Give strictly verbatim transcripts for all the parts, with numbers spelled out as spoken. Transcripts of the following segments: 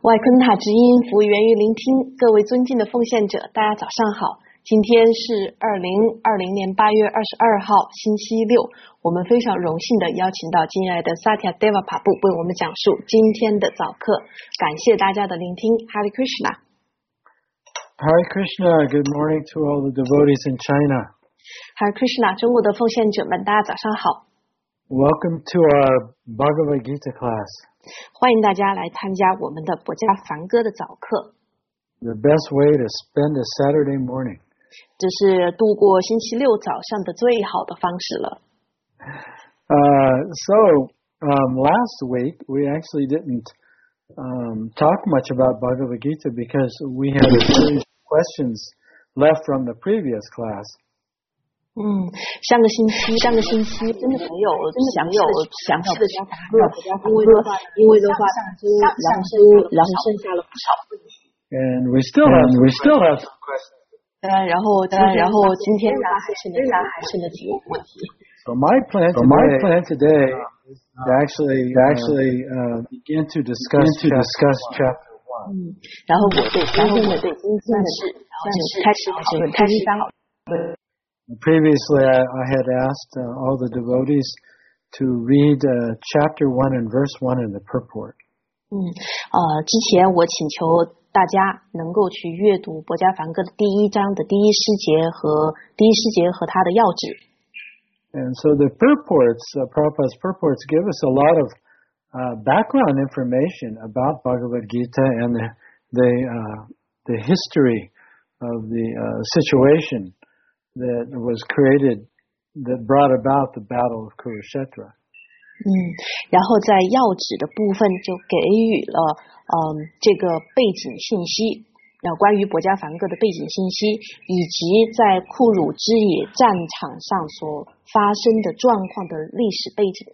外昆塔之音，服务源于聆听。各位尊敬的奉献者，大家早上好。今天是二零二零年八月二十二号，星期六。我们非常荣幸的邀请到敬爱的萨提亚德瓦帕布为我们讲述今天的早课。感谢大家的聆听。Hare Krishna。 Hare Krishna. Good morning to all the devotees in China. Hare Krishna， 中国的奉献者们，大家早上好。 Welcome to our Bhagavad Gita class. 欢迎大家来参加我们的博家梵歌的早课。 The best way to spend a Saturday morning. 这是度过星期六早上的最好的方式了。 Uh, so, um, last week we actually didn't um, talk much about Bhagavad Gita because we had a series of questions left from the previous class. 嗯，上个星期，上个星期真的没有，真的没有详细的讲法，因为的话，因为的话，上周然后然后剩下了不少问题。 And we still have, we still have some questions. 当然，然后，当然，然后今天仍然还剩的，仍然还剩的几个问题。 So my plan, so my plan today is to actually, to actually uh, begin to discuss, to discuss chapter one. 嗯，然后我对今天的对今天的事，然后就开始讨论，开始讨论。 Previously, I, I had asked uh, all the devotees to read uh, chapter one and verse one in the purport. 嗯，呃，之前我请求大家能够去阅读博家梵歌的第一章的第一诗节和第一诗节和它的要旨。 And so the purports, uh, Prabhupada's purports, give us a lot of uh, background information about Bhagavad Gita and the the, uh, the history of the uh, situation that was created, that brought about the battle of Kurukshetra. 嗯，然后在要旨的部分就给予了嗯这个背景信息，然后关于博家梵歌的背景信息，以及在库鲁之野战场上所发生的状况的历史背景。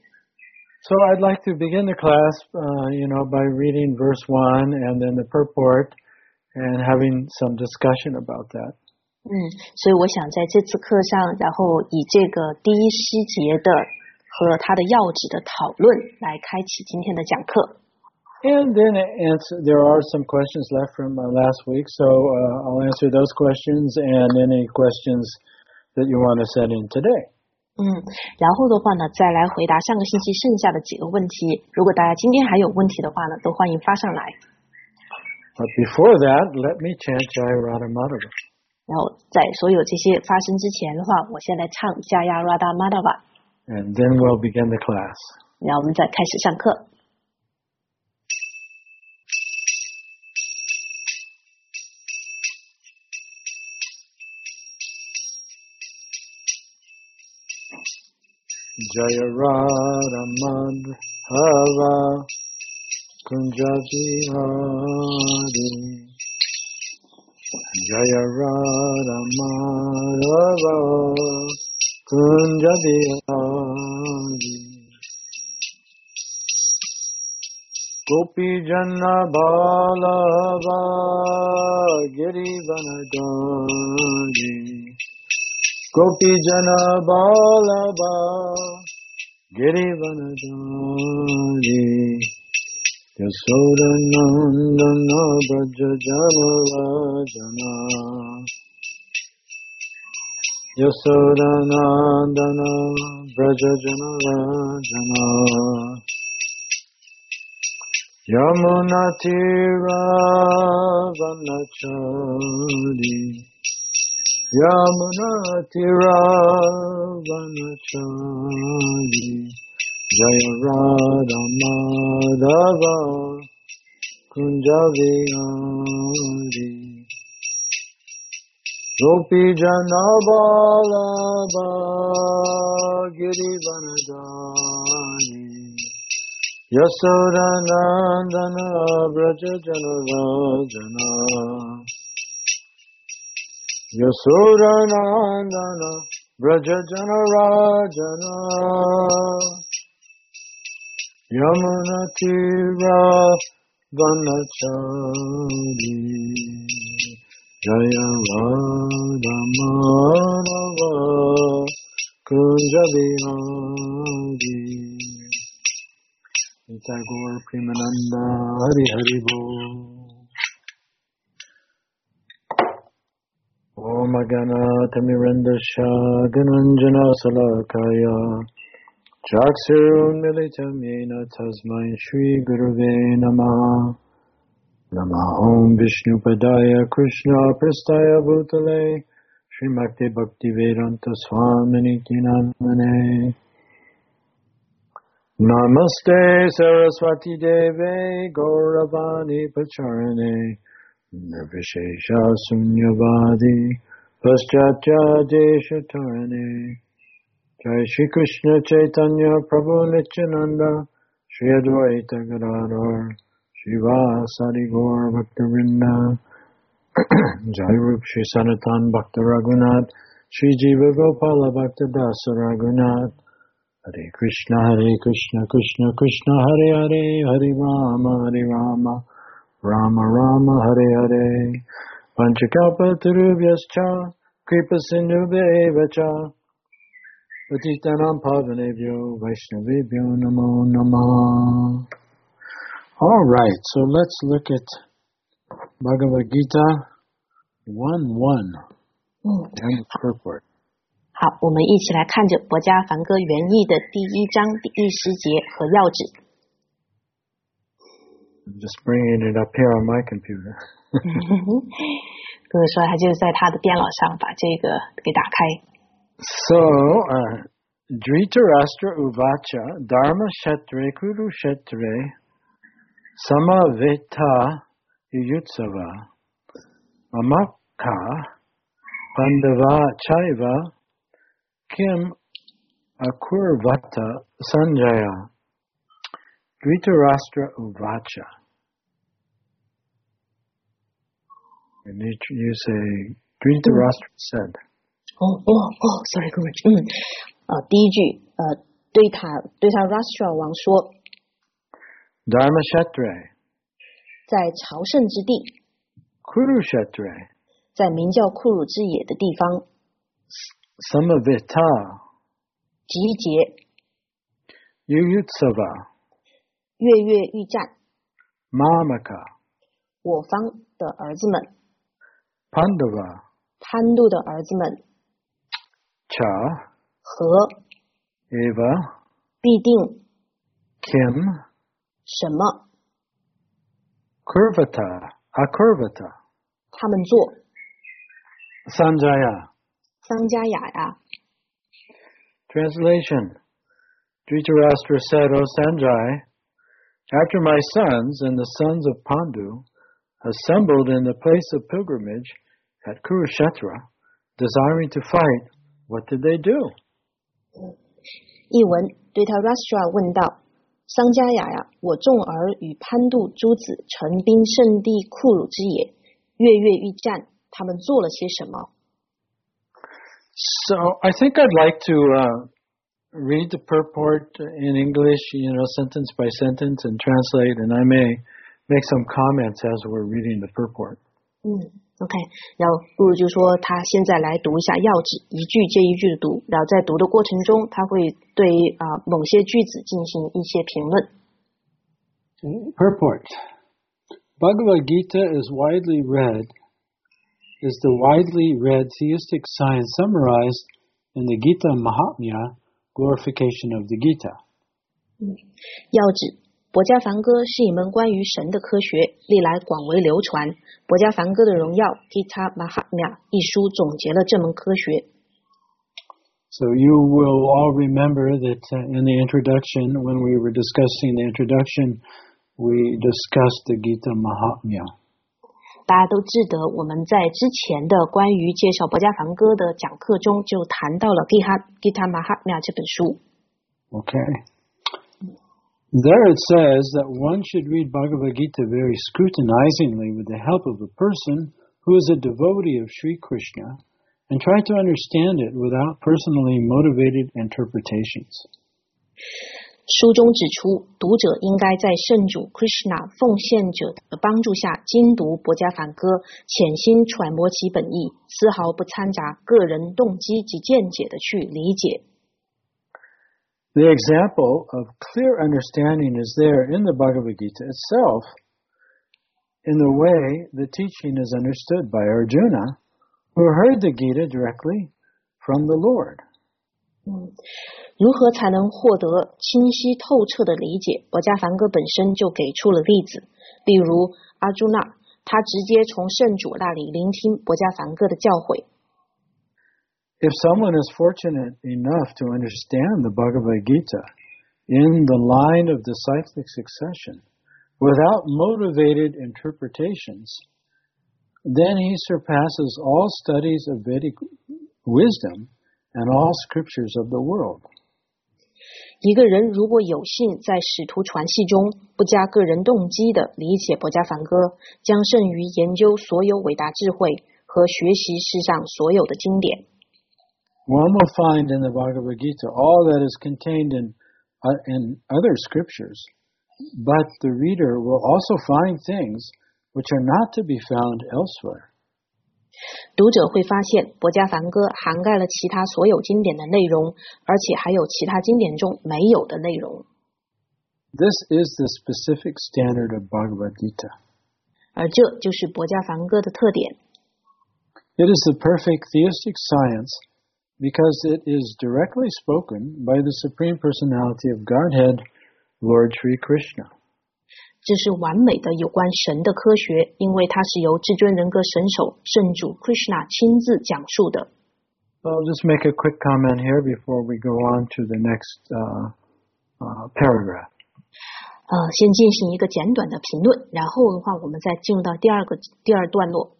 So I'd like to begin the class, uh, you know, by reading verse one and then the purport and having some discussion about that. 嗯，所以我想在这次课上，然后以这个第一诗节的和它的要旨的讨论来开启今天的讲课。 And then answer, there are some questions left from uh, last week, so uh, I'll answer those questions and any questions that you want to send in today. 嗯，然后的话呢，再来回答上个星期剩下的几个问题。如果大家今天还有问题的话呢，都欢迎发上来。 But before that, let me chant Jaya Radha Madhava. 然后在所有这些发生之前的话，我先来唱Jaya Radha Madhava。 And then we'll begin the class. 然后我们再开始上课。 Jaya Radha Madhava Kunja Bihari Jaya Radha Madhava Kunja Bihari Gopi Jana Balava Giri Vanadani Gopi Jana Balava Giri Vanadani Yasoda Nandana Braja Jana Rajana Yasoda Nandana Braja Jana Rajana Yamuna Tira Vanachari Yamuna Tira Vanachari Jaya Radha Madhava Kunja Vihari Gopi Jana Balava Giri Vanadani Yasoda Nandana Braja Jana Rajana Yasoda Nandana Braja Jana Rajana Yamuna Tira Vanachari Jaya Radha Madhava Kunja Bihari Nitya Gaur Premananda Hari Hari Bol Namagana Tamirandasha Gananjana Salakaya Chaksurun Militam Yena Tasmai Shri Guruve Namaha Nama Om Vishnu Padaya Krishna Prastaya Bhutale Srimakti Bhakti Vedanta Swamini Namane Namaste Saraswati Deve Gauravani Pacharane Nirvishesha Sunyavadi Paschatya Deshatarane Jai Shri Krishna Chaitanya Prabhu Nityananda Shri Advaita Gadadhar Shivasari Gaur Bhaktivinoda Jai Rup Shri Sanatan Bhakta Raghunath Shri Jiva Gopala Bhakta Dasa Raghunath Hare Krishna Hare Krishna Krishna Krishna Hare Hare Hare Rama Hare Rama Rama Rama Hare Hare Panchakalpa Tarubhyascha Kripa Sindhubheva Patitanam Pavanebhyo Vaishnavebhyo Namo Namah. All right, so let's look at Bhagavad Gita one one and its purport. 好，我们一起来看着薄伽梵歌原译的第一章第十节和要旨。 I'm just bringing it up here on my computer. 哥哥说他就是在他的电脑上把这个给打开。 So, uh, Dhritarashtra Uvacha Dharma Shatre Kuru Shatre Samaveta Yutsava Mamaka Pandava Chaiva Kim Akurvata Sanjaya Dhritarashtra Uvacha. And you say Dhritarashtra said. 哦哦哦 ，sorry， 各位，嗯，呃，第一句，呃，对他对他 Rashtra 王说 ，Dharma Shatre， 在朝圣之地 ，Kuru Shatre， 在名叫库鲁之野的地方 ，Samaveta， 集结 ，Yuyutsava， 跃跃欲战 ，Mamaka， 我方的儿子们 ，Pandava， 潘度的儿子们。 Cha 和 Eva 必定 Kim 什么 Kurvata Akurvata 他们做 Sanjaya 桑加雅呀。 Translation Dhritarashtra said, O Sanjay, after my sons and the sons of Pandu assembled in the place of pilgrimage at Kurukshetra, desiring to fight, what did they do? 译文对他 Rashtra 问道：桑加雅呀，我众儿与潘度诸子陈兵圣地库鲁之野，跃跃欲战，他们做了些什么？ So I think I'd like to uh, read the purport in English, you know, sentence by sentence and translate, and I may make some comments as we're reading the purport. 嗯 ，OK， 然后不如就说他现在来读一下要旨，一句接一句的读，然后在读的过程中，他会对啊、呃、某些句子进行一些评论。 Purport: Bhagavad Gita is widely read, is the widely read theistic science summarized in the Gita Mahatmya, glorification of the Gita. 嗯，要旨。薄伽梵歌是一门关于神的科学，历来广为流传。薄伽梵歌的荣耀 Gita Mahatmya 一书总结了这门科学。 So you will all remember that uh, in the introduction, when we were discussing the introduction, we discussed the Gita Mahatmya. 大家都记得我们在之前的关于介绍薄伽梵歌的讲课中就谈到了 Gita Gita Mahatmya 这本书。 Okay. There it says that one should read Bhagavad Gita very scrutinizingly with the help of a person who is a devotee of Sri Krishna and try to understand it without personally motivated interpretations. 书中指出，读者应该在圣主 Krishna 奉献者的帮助下精读薄伽梵歌，潜心揣摩其本意，丝毫不掺杂个人动机及见解的去理解。 The example of clear understanding is there in the Bhagavad Gita itself, in the way the teaching is understood by Arjuna who heard the Gita directly from the Lord. 嗯，如何才能获得清晰透彻的理解？薄伽梵歌本身就给出了例子，例如阿朱那，他直接从圣主那里聆听薄伽梵歌的教诲。 If someone is fortunate enough to understand the Bhagavad Gita in the line of disciplic succession without motivated interpretations, then he surpasses all studies of Vedic wisdom and all scriptures of the world. 一个人如果有幸在使徒传系中不加个人动机的理解薄伽梵歌，将胜于研究所有伟大智慧和学习世上所有的经典。 One will find in the Bhagavad Gita all that is contained in, uh, in other scriptures, but the reader will also find things which are not to be found elsewhere. 读者会发现薄伽梵歌涵盖了其他所有经典的内容，而且还有其他经典中没有的内容。 This is the specific standard of Bhagavad Gita. 而这就是薄伽梵歌的特点。 It is the perfect theistic science because it is directly spoken by the Supreme Personality of Godhead, Lord Sri Krishna. 这是完美的有关神的科学，因为它是由至尊人格神手圣主 Krishna 亲自讲述的。 I'll just make a quick comment here before we go on to the next uh, uh, paragraph. 呃，先进行一个简短的评论，然后的话，我们再进入到第二个第二段落。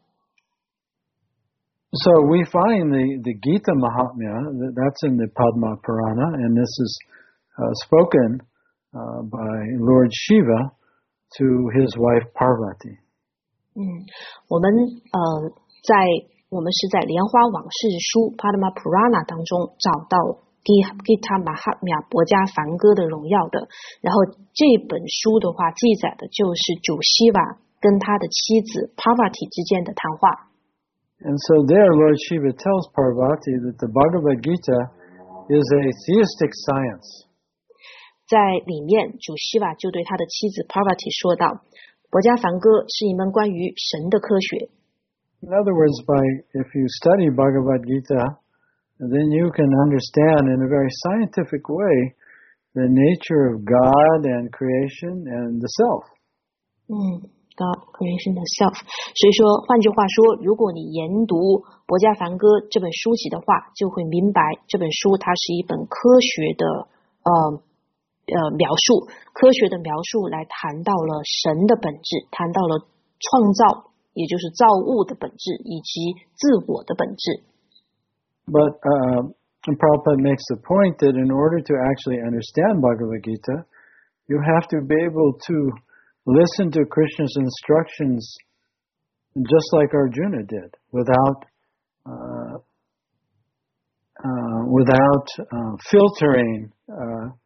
So we find the, the Gita Mahatmya, that's in the Padma Purana, and this is uh, spoken uh, by Lord Shiva to his wife Parvati. 嗯，我们呃，在我们是在莲花往事书 Padma Purana 当中找到 Gita Mahatmya 薄伽梵歌的荣耀的。然后这本书的话，记载的就是主希瓦跟他的妻子 Parvati 之间的谈话。 And so there, Lord Shiva tells Parvati that the Bhagavad Gita is a theistic science. 在里面，主希瓦就对他的妻子 Parvati 说道：“薄伽梵歌是一门关于神的科学。” In other words, by if you study Bhagavad Gita, then you can understand in a very scientific way the nature of God and creation and the self. 嗯 God, creation and self. 所以说，换句话说，如果你研读薄伽梵歌这本书籍的话，就会明白这本书它是一本科学的呃。呃，描述科学的描述来谈到了神的本质，谈到了创造，也就是造物的本质，以及自我的本质。 But uh, Prabhupada makes the point that in order to actually understand Bhagavad Gita, you have to be able to listen to Krishna's instructions just like Arjuna did, without uh, uh, without uh, filtering. Uh,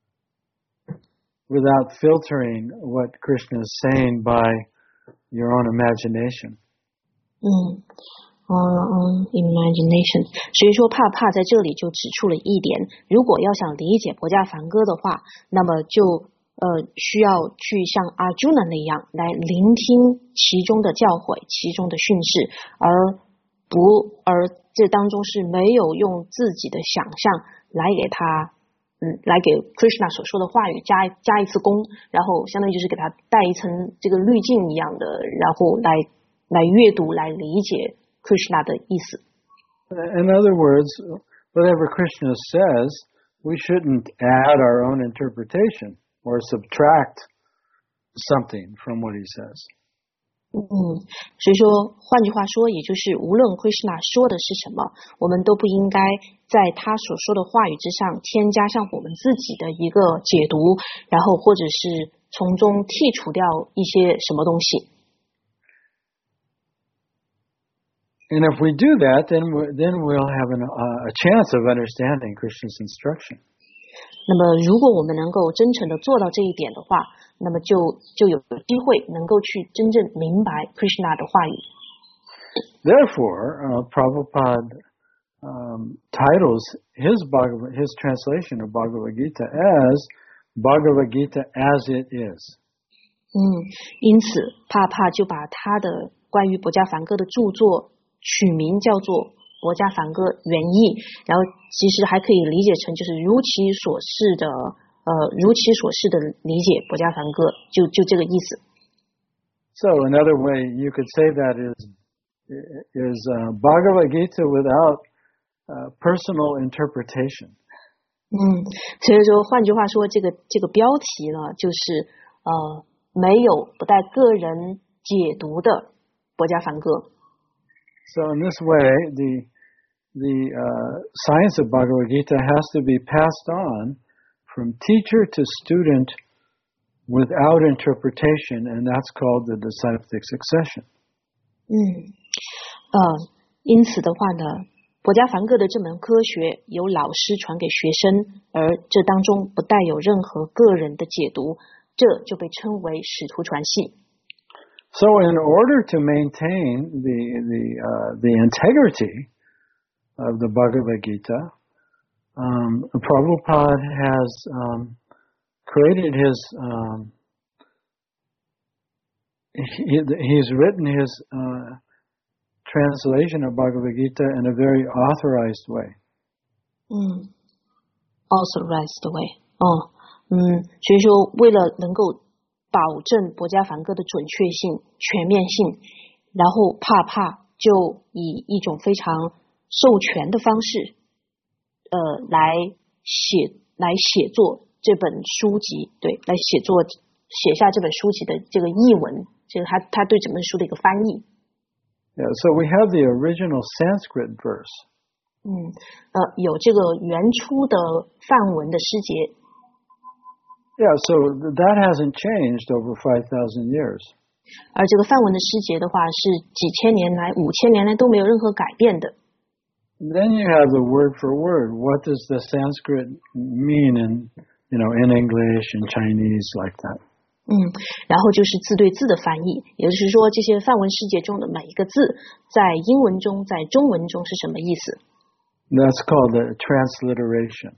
without filtering what Krishna is saying by your own imagination. 嗯，嗯嗯 imagination。所以说，帕帕在这里就指出了一点：如果要想理解薄伽梵歌的话，那么就呃需要去像阿朱那那样来聆听其中的教诲、其中的训示，而不而这当中是没有用自己的想象来给他。嗯，来给 Krishna 所说的话语加加一次功，然后相当于就是给他带一层这个滤镜一样的，然后来来阅读、来理解 Krishna 的意思。 In other words, whatever Krishna says, we shouldn't add our own interpretation or subtract something from what he says. 嗯，所以说，换句话说，也就是无论 Krishna 说的是什么，我们都不应该在他所说的话语之上添加上我们自己的一个解读，然后或者是从中剔除掉一些什么东西。 And if we do that, then we, then we'll have an, uh, a chance of understanding Krishna's instruction. 那么，如果我们能够真诚的做到这一点的话，那么就就有机会能够去真正明白 Krishna 的话语。 Therefore, uh, Prabhupada um, titles his Bhagavad, his translation of Bhagavad Gita as Bhagavad Gita as it is. 嗯，因此，帕帕就把他的关于薄伽梵歌的著作取名叫做薄伽梵歌原意，然后其实还可以理解成就是如其所示的呃如其所示的理解薄伽梵歌，就就这个意思。 So another way you could say that is is uh, Bhagavad Gita without uh, personal interpretation. 嗯，所以说换句话说，这个这个标题呢，就是呃没有不带个人解读的薄伽梵歌。 So in this way, the the uh, science of Bhagavad Gita has to be passed on from teacher to student without interpretation, and that's called the disciplic succession. 嗯，呃，因此的话呢，薄伽梵歌的这门科学由老师传给学生，而这当中不带有任何个人的解读，这就被称为使徒传系。 So in order to maintain the the uh, the integrity of the Bhagavad Gita, um, Prabhupada has um, created his um, he, he's written his uh, translation of Bhagavad Gita in a very authorized way. 嗯 ，authorized way， 哦，嗯，所以说为了能够保证薄伽梵歌的准确性、全面性，然后帕帕就以一种非常授权的方式，呃，来写来写作这本书籍，对，来写作写下这本书籍的这个译文，这个他他对整本书的一个翻译。 Yeah, so we have the original Sanskrit verse. 嗯，呃，有这个原初的梵文的诗节。 Yeah, so that hasn't changed over five thousand years. 而这个梵文的诗节的话，是几千年来、五千年来都没有任何改变的。 Then you have the word for word. What does the Sanskrit mean in, you know, in English and Chinese like that? 嗯，然后就是字对字的翻译，也就是说，这些梵文诗节中的每一个字，在英文中、在中文中是什么意思？ That's called the transliteration.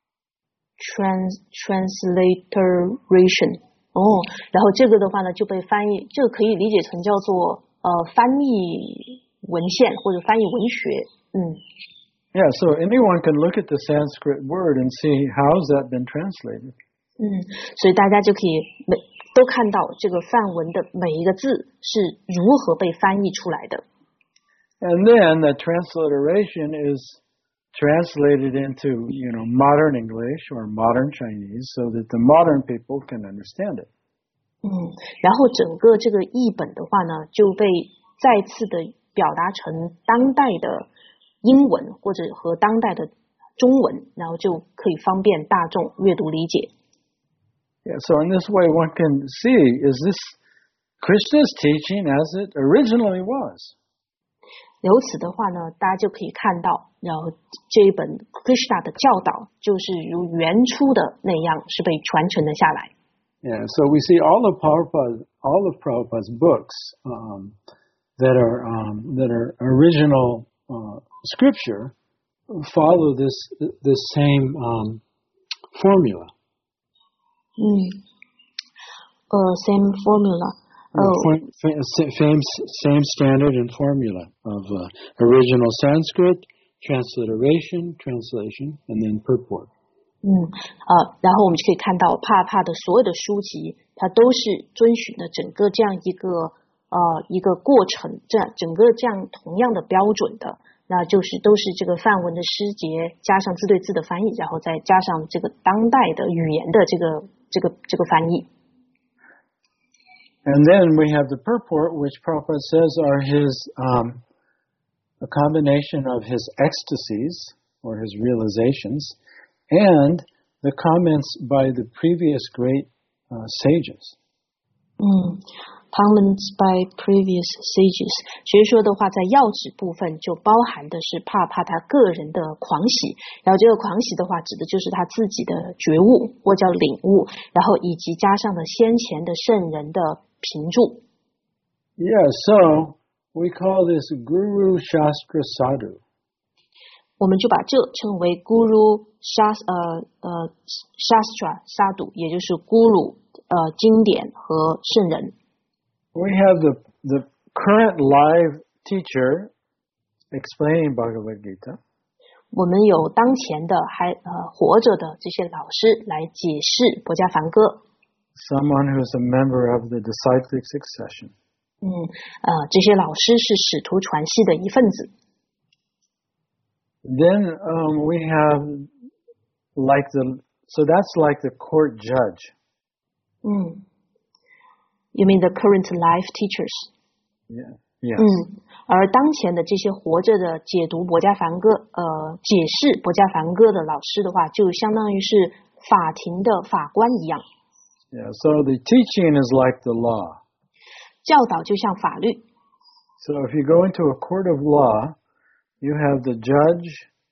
Trans transliteration 哦，然后这个的话呢就被翻译，这个可以理解成叫做呃翻译文献或者翻译文学，嗯。 Yeah, so anyone can look at the Sanskrit word and see how has that been translated. 嗯，所以大家就可以每都看到这个梵文的每一个字是如何被翻译出来的。 And then the transliteration is translated into, you know, modern English or modern Chinese so that the modern people can understand it. 嗯，然后整个这个译本的话呢，就被再次的表达成当代的英文或者和当代的中文，然后就可以方便大众阅读理解。 Yeah, so in this way one can see, is this Krishna's teaching as it originally was? 由此的话呢，大家就可以看到，然后这一本 Krishna 的教导就是如原初的那样是被传承了下来。 Yeah, so we see all of Prabhupada, all of Prabhupada's books um, that are um, that are original uh, scripture follow this this same um, formula. 嗯，呃 ，same formula. Oh. Same, same standard and formula of uh, original Sanskrit, transliteration, translation, and then purport. 嗯，呃，然后我们就可以看到帕帕的所有的书籍，它都是遵循的整个这样一个呃一个过程，这样整个这样同样的标准的，那就是都是这个梵文的诗节加上字对字的翻译，然后再加上这个当代的语言的这个这个这个翻译。 And then we have the purport, which Prabhupada says are his, um, a combination of his ecstasies, or his realizations, and the comments by the previous great uh, sages. 嗯 comments by previous sages. 所以说的话，在要旨部分就包含的是帕帕他个人的狂喜，然后这个狂喜的话，指的就是他自己的觉悟或叫领悟，然后以及加上了先前的圣人的评注。 Yeah, so we call this Guru Shastra Sadhu. 我们就把这称为 Guru Shas 呃呃 Shastra Sadhu， 也就是 Guru 呃经典和圣人。 We have the the current live teacher explaining Bhagavad Gita. 我们有当前的还呃活着的这些老师来解释薄伽梵歌。 Someone who is a member of the disciplic succession. 嗯，呃，这些老师是使徒传系的一份子。 Then um, we have like the so that's like the court judge. 嗯 You mean the current life teachers? Yeah. Yes. 嗯，而当前的这些活着的解读薄伽梵歌，呃，解释薄伽梵歌的老师的话，就相当于是法庭的法官一样。 Yeah. So the teaching is like the law. 教导就像法律。 So if you go into a court of law, you have the judge,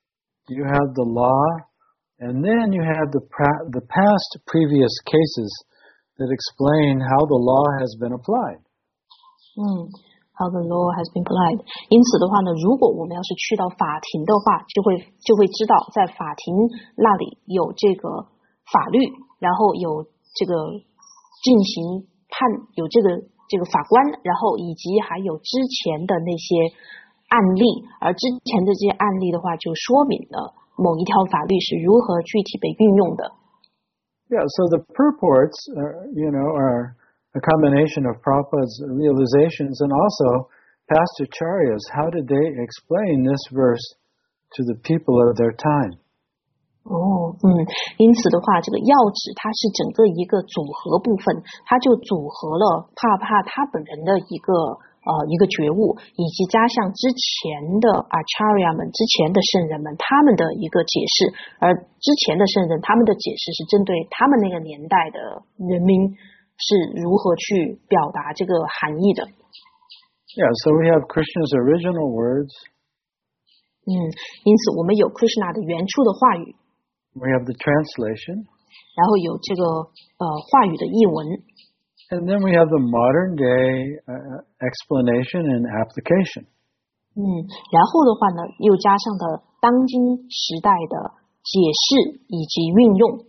you have the law, and then you have the pra- the past previous cases that explain how the law has been applied. 嗯。How the law has been applied. 因此的话呢，如果我们要是去到法庭的话，就会就会知道，在法庭那里有这个法律，然后有这个进行判，有这个这个法官，然后以及还有之前的那些案例，而之前的这些案例的话，就说明了某一条法律是如何具体被运用的。 Yeah, so the purports, are, you know, are a combination of Prabhupada's realizations and also Pastor Charya's. How did they explain this verse to the people of their time? 哦，嗯，因此的话，这个要旨它是整个一个组合部分，它就组合了帕帕他本人的一个呃一个觉悟，以及加上之前的 Acharya 们、之前的圣人们他们的一个解释，而之前的圣人他们的解释是针对他们那个年代的人民。是如何去表达这个含义的 Yeah, so we have Krishna's original words. 嗯，因此我们有 Krishna 的原初的话语 We have the translation. 然后有这个呃话语的译文 And then we have the modern day uh, explanation and application. 嗯，然后的话呢，又加上了当今时代的解释以及运用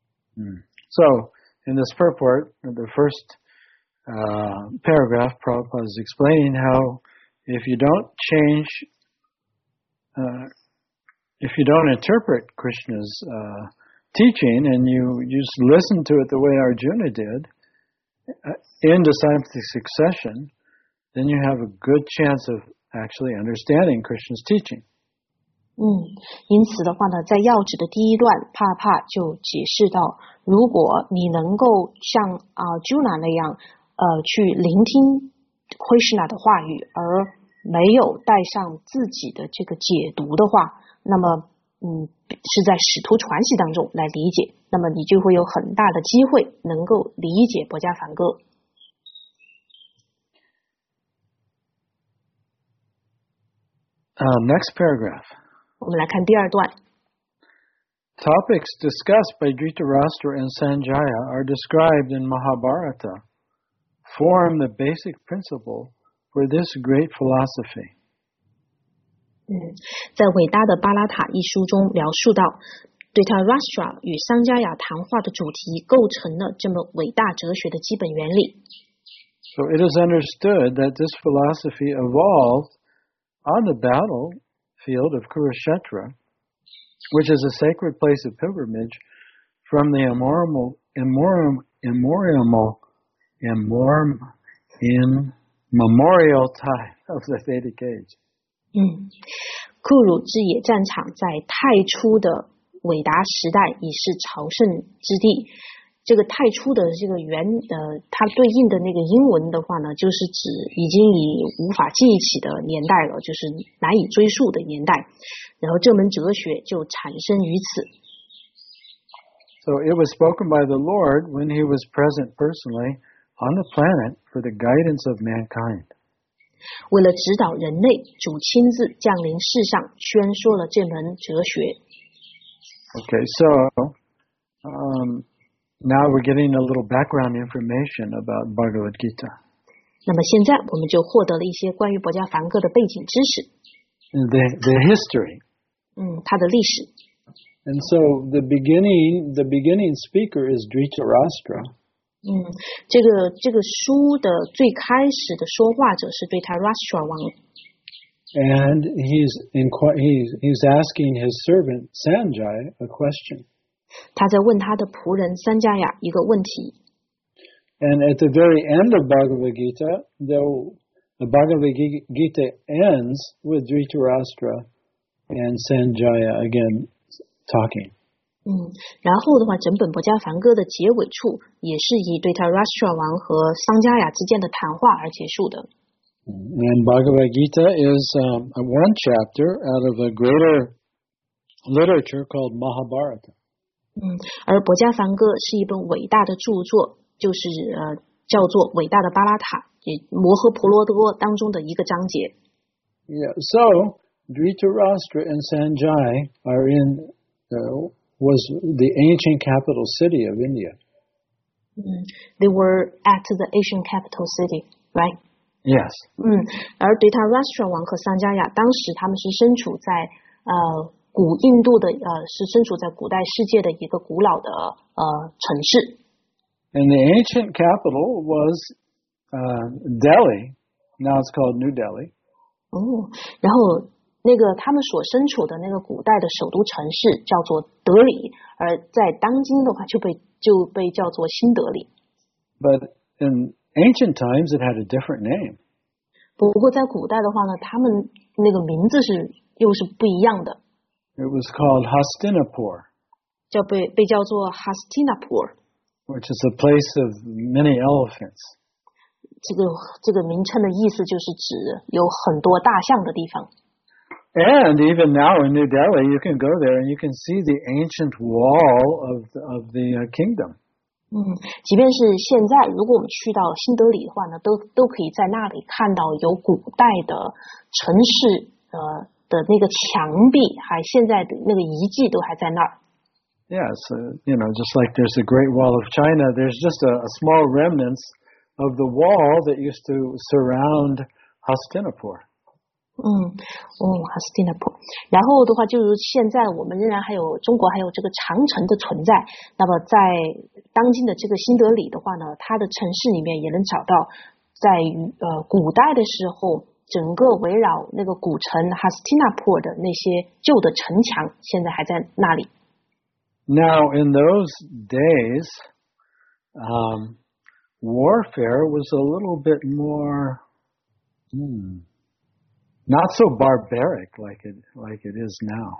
Mm. So in this purport, the first uh, paragraph, Prabhupada is explaining how if you don't change, uh, if you don't interpret Krishna's uh, teaching and you just listen to it the way Arjuna did, uh, in disciplic succession, then you have a good chance of actually understanding Krishna's teaching. 嗯，因此的话呢，在要旨的第一段，帕帕就解释到，如果你能够像啊 Arjuna 那样，呃，去聆听 Krishna 的话语，而没有带上自己的这个解读的话，那么，嗯，是在使徒传习当中来理解，那么你就会有很大的机会能够理解薄伽梵歌。 Uh, next paragraph. 我们来看第二段。 Topics discussed by Dhritarashtra and Sanjaya are described in Mahabharata, form the basic principle for this great philosophy. 嗯，在伟大的巴拉塔一书中描述到，对他 Dhritarashtra 与桑迦雅谈话的主题构成了这么伟大哲学的基本原理。 So it is understood that this philosophy evolved on the battlefield of Kurukshetra, which is a sacred place of pilgrimage from the immemorial, immemorial, immemorial, immemorial, immemorial time of the Vedic age. 嗯，库鲁之野战场在太初的伟大时代已是朝圣之地。这个太初的这个原呃，它对应的那个英文的话呢，就是指已经以无法记忆起的年代了，就是难以追溯的年代。然后这门哲学就产生于此。 So it was spoken by the Lord when he was present personally on the planet for the guidance of mankind. 为了指导人类，主亲自降临世上，宣说了这门哲学。 Okay, so um, now we're getting a little background information about Bhagavad Gita. 那么现在我们就获得了一些关于薄伽梵歌的背景知识。 The the history. 嗯，它的历史。 And so the beginning, the beginning speaker is Dhritarashtra. 嗯，这个这个书的最开始的说话者是对他 Dhritarashtra 王。 And he's, inqu- he's, he's asking his servant Sanjaya a question. 他在问他的仆人三迦亚一个问题。 And at the very end of Bhagavad Gita, the, the Bhagavad Gita ends with Dhritarashtra and Sanjaya again talking. 嗯，然后的话，整本《薄伽梵歌》的结尾处也是以对他 Rashtra 王和桑迦雅之间的谈话而结束的。 And Bhagavad Gita is um, one chapter out of a greater literature called Mahabharata. 嗯，而《薄伽梵歌》是一本伟大的著作，就是呃叫做伟大的巴拉塔，也摩诃婆罗多当中的一个章节。 Yeah, so Dhritarashtra and Sanjaya are in uh, was the ancient capital city of India. Mm. They were at the ancient capital city, right? Yes. 嗯，而Dhritarashtra王和桑迦雅当时他们是身处在呃古印度的呃是身处在古代世界的一个古老的呃城市。 And the ancient capital was uh, Delhi. Now it's called New Delhi. 哦，然后。那个他们所身处的那个古代的首都城市叫做德里，而在当今的话就被就被叫做新德里。 But in ancient times it had a different name. 不过在古代的话呢，他们那个名字是又是不一样的。 It was called Hastinapur. 叫被被叫做 Hastinapur, which is a place of many elephants. 这个这个名称的意思就是指有很多大象的地方。 And even now in New Delhi, you can go there and you can see the ancient wall of the, of the uh, kingdom. 嗯，即便是现在，如果我们去到新德里的话呢，都都可以在那里看到有古代的城市呃的那个墙壁，还现在的那个遗迹都还在那儿。 Yes, uh, you know, just like there's a Great Wall of China, there's just a, a small remnants of the wall that used to surround Hastinapur. 嗯，哦，哈斯蒂纳普。然后的话，就是现在我们仍然还有中国还有这个长城的存在。那么在当今的这个新德里的话呢，它的城市里面也能找到，在于呃古代的时候，整个围绕那个古城哈斯蒂纳普的那些旧的城墙，现在还在那里。 Now, in those days, um, warfare was a little bit more. Hmm, Not so barbaric like it like it is now.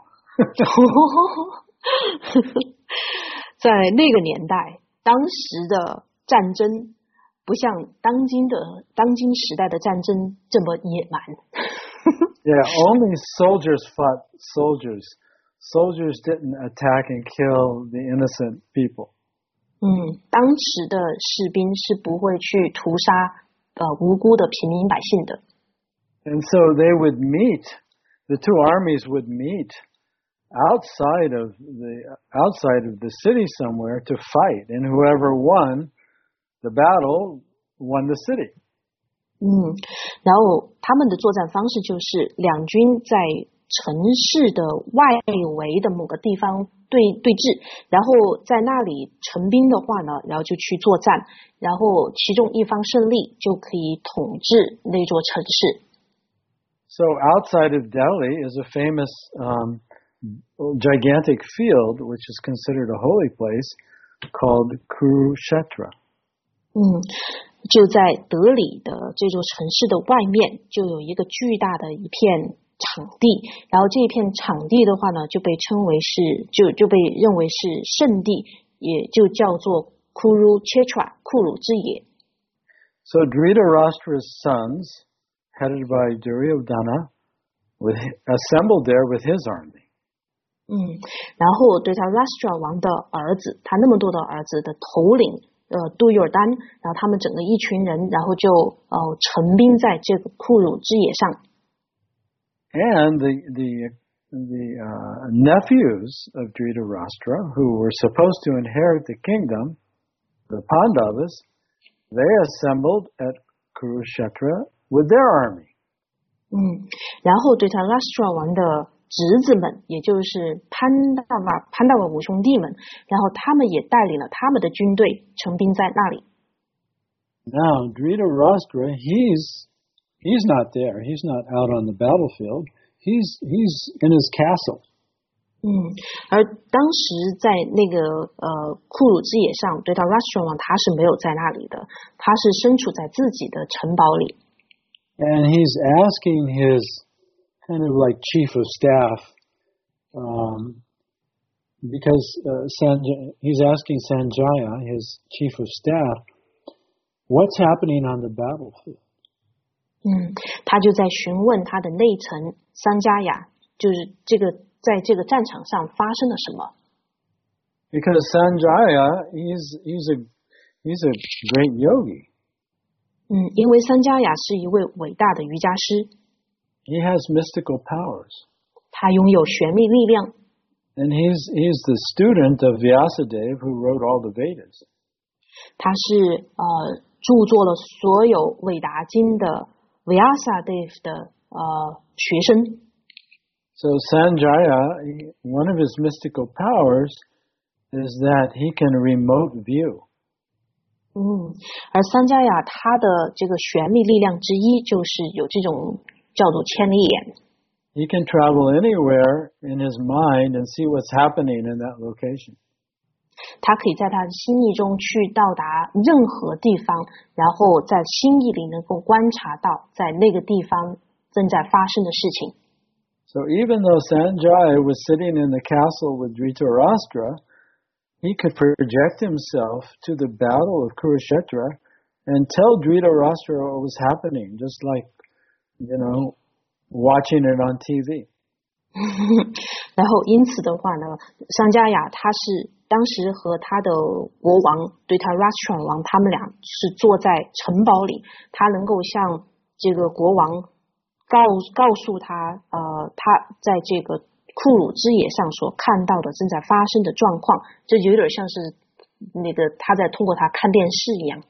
在那个年代，当时的战争不像当今的当今时代的战争这么野蛮。 Yeah, only soldiers fought soldiers. Soldiers didn't attack and kill the innocent people. 嗯，当时的士兵是不会去屠杀呃无辜的平民百姓的。 And so they would meet, the two armies would meet outside of the outside of the city somewhere to fight, and whoever won the battle won the city. 嗯，然后他们的作战方式就是两军在城市的外围的某个地方对对峙，然后在那里成兵的话呢，然后就去作战，然后其中一方胜利就可以统治那座城市。 So outside of Delhi is a famous um, gigantic field, which is considered a holy place, called Kurukshetra. 嗯，就在德里的这座城市的外面，就有一个巨大的一片场地，然后这一片场地的话呢，就被称为是就就被认为是圣地，也就叫做 Kurukshetra 库鲁之野。 So Dhritarashtra's sons, headed by Duryodhana, with, assembled there with his army. 嗯，然后对他 Rashtra 王的儿子，他那么多的儿子的头领，呃，杜约尔丹，然后他们整个一群人，然后就呃成兵在这个库鲁之野上。 And the the the uh, nephews of Dhritarashtra, who were supposed to inherit the kingdom, the Pandavas, they assembled at Kurukshetra with their army. 嗯，然后对他 Rashtra 王的侄子们，也就是潘达瓦潘达瓦五兄弟们，然后他们也带领了他们的军队成兵在那里。 Now Dhritarashtra, he's He's not there. He's not out on the battlefield. He's he's in his castle. 嗯，而当时在那个呃库鲁之野上，对他 Rashtrakuta 王他是没有在那里的，他是身处在自己的城堡里。 And he's asking his kind of like chief of staff, um, because uh, Sanjay, he's asking Sanjaya, his chief of staff, what's happening on the battlefield? 嗯，他就在询问他的内臣三加雅，就是这个在这个战场上发生了什么。 Because Sanjaya, he's he's a he's a great yogi. 嗯，因为三加雅是一位伟大的瑜伽师。 He has mystical powers. 他拥有玄秘力量。 And he's he's the student of Vyasadeva who wrote all the Vedas. 他是呃著作了所有韦达经的 Vyasadeva 的呃学生。 So Sanjaya, one of his mystical powers is that he can remote view. 嗯，而三加雅他的这个玄秘力量之一就是有这种叫做千里眼。 He can travel anywhere in his mind and see what's happening in that location. 他可以在他的心意中去到达任何地方，然后在心意里能够观察到在那个地方正在发生的事情。 So even though Sanjaya was sitting in the castle with Dhritarashtra, he could project himself to the battle of Kurukshetra and tell Dhritarashtra what was happening, just like, you know, watching it on T V. 然后因此的话呢，桑加雅他是当时和他的国王对他 Rashtrakuta 王他们俩是坐在城堡里，他能够向这个国王告告诉他呃他在这个库鲁之野上所看到的正在发生的状况，这就有点像是那个他在通过他看电视一样。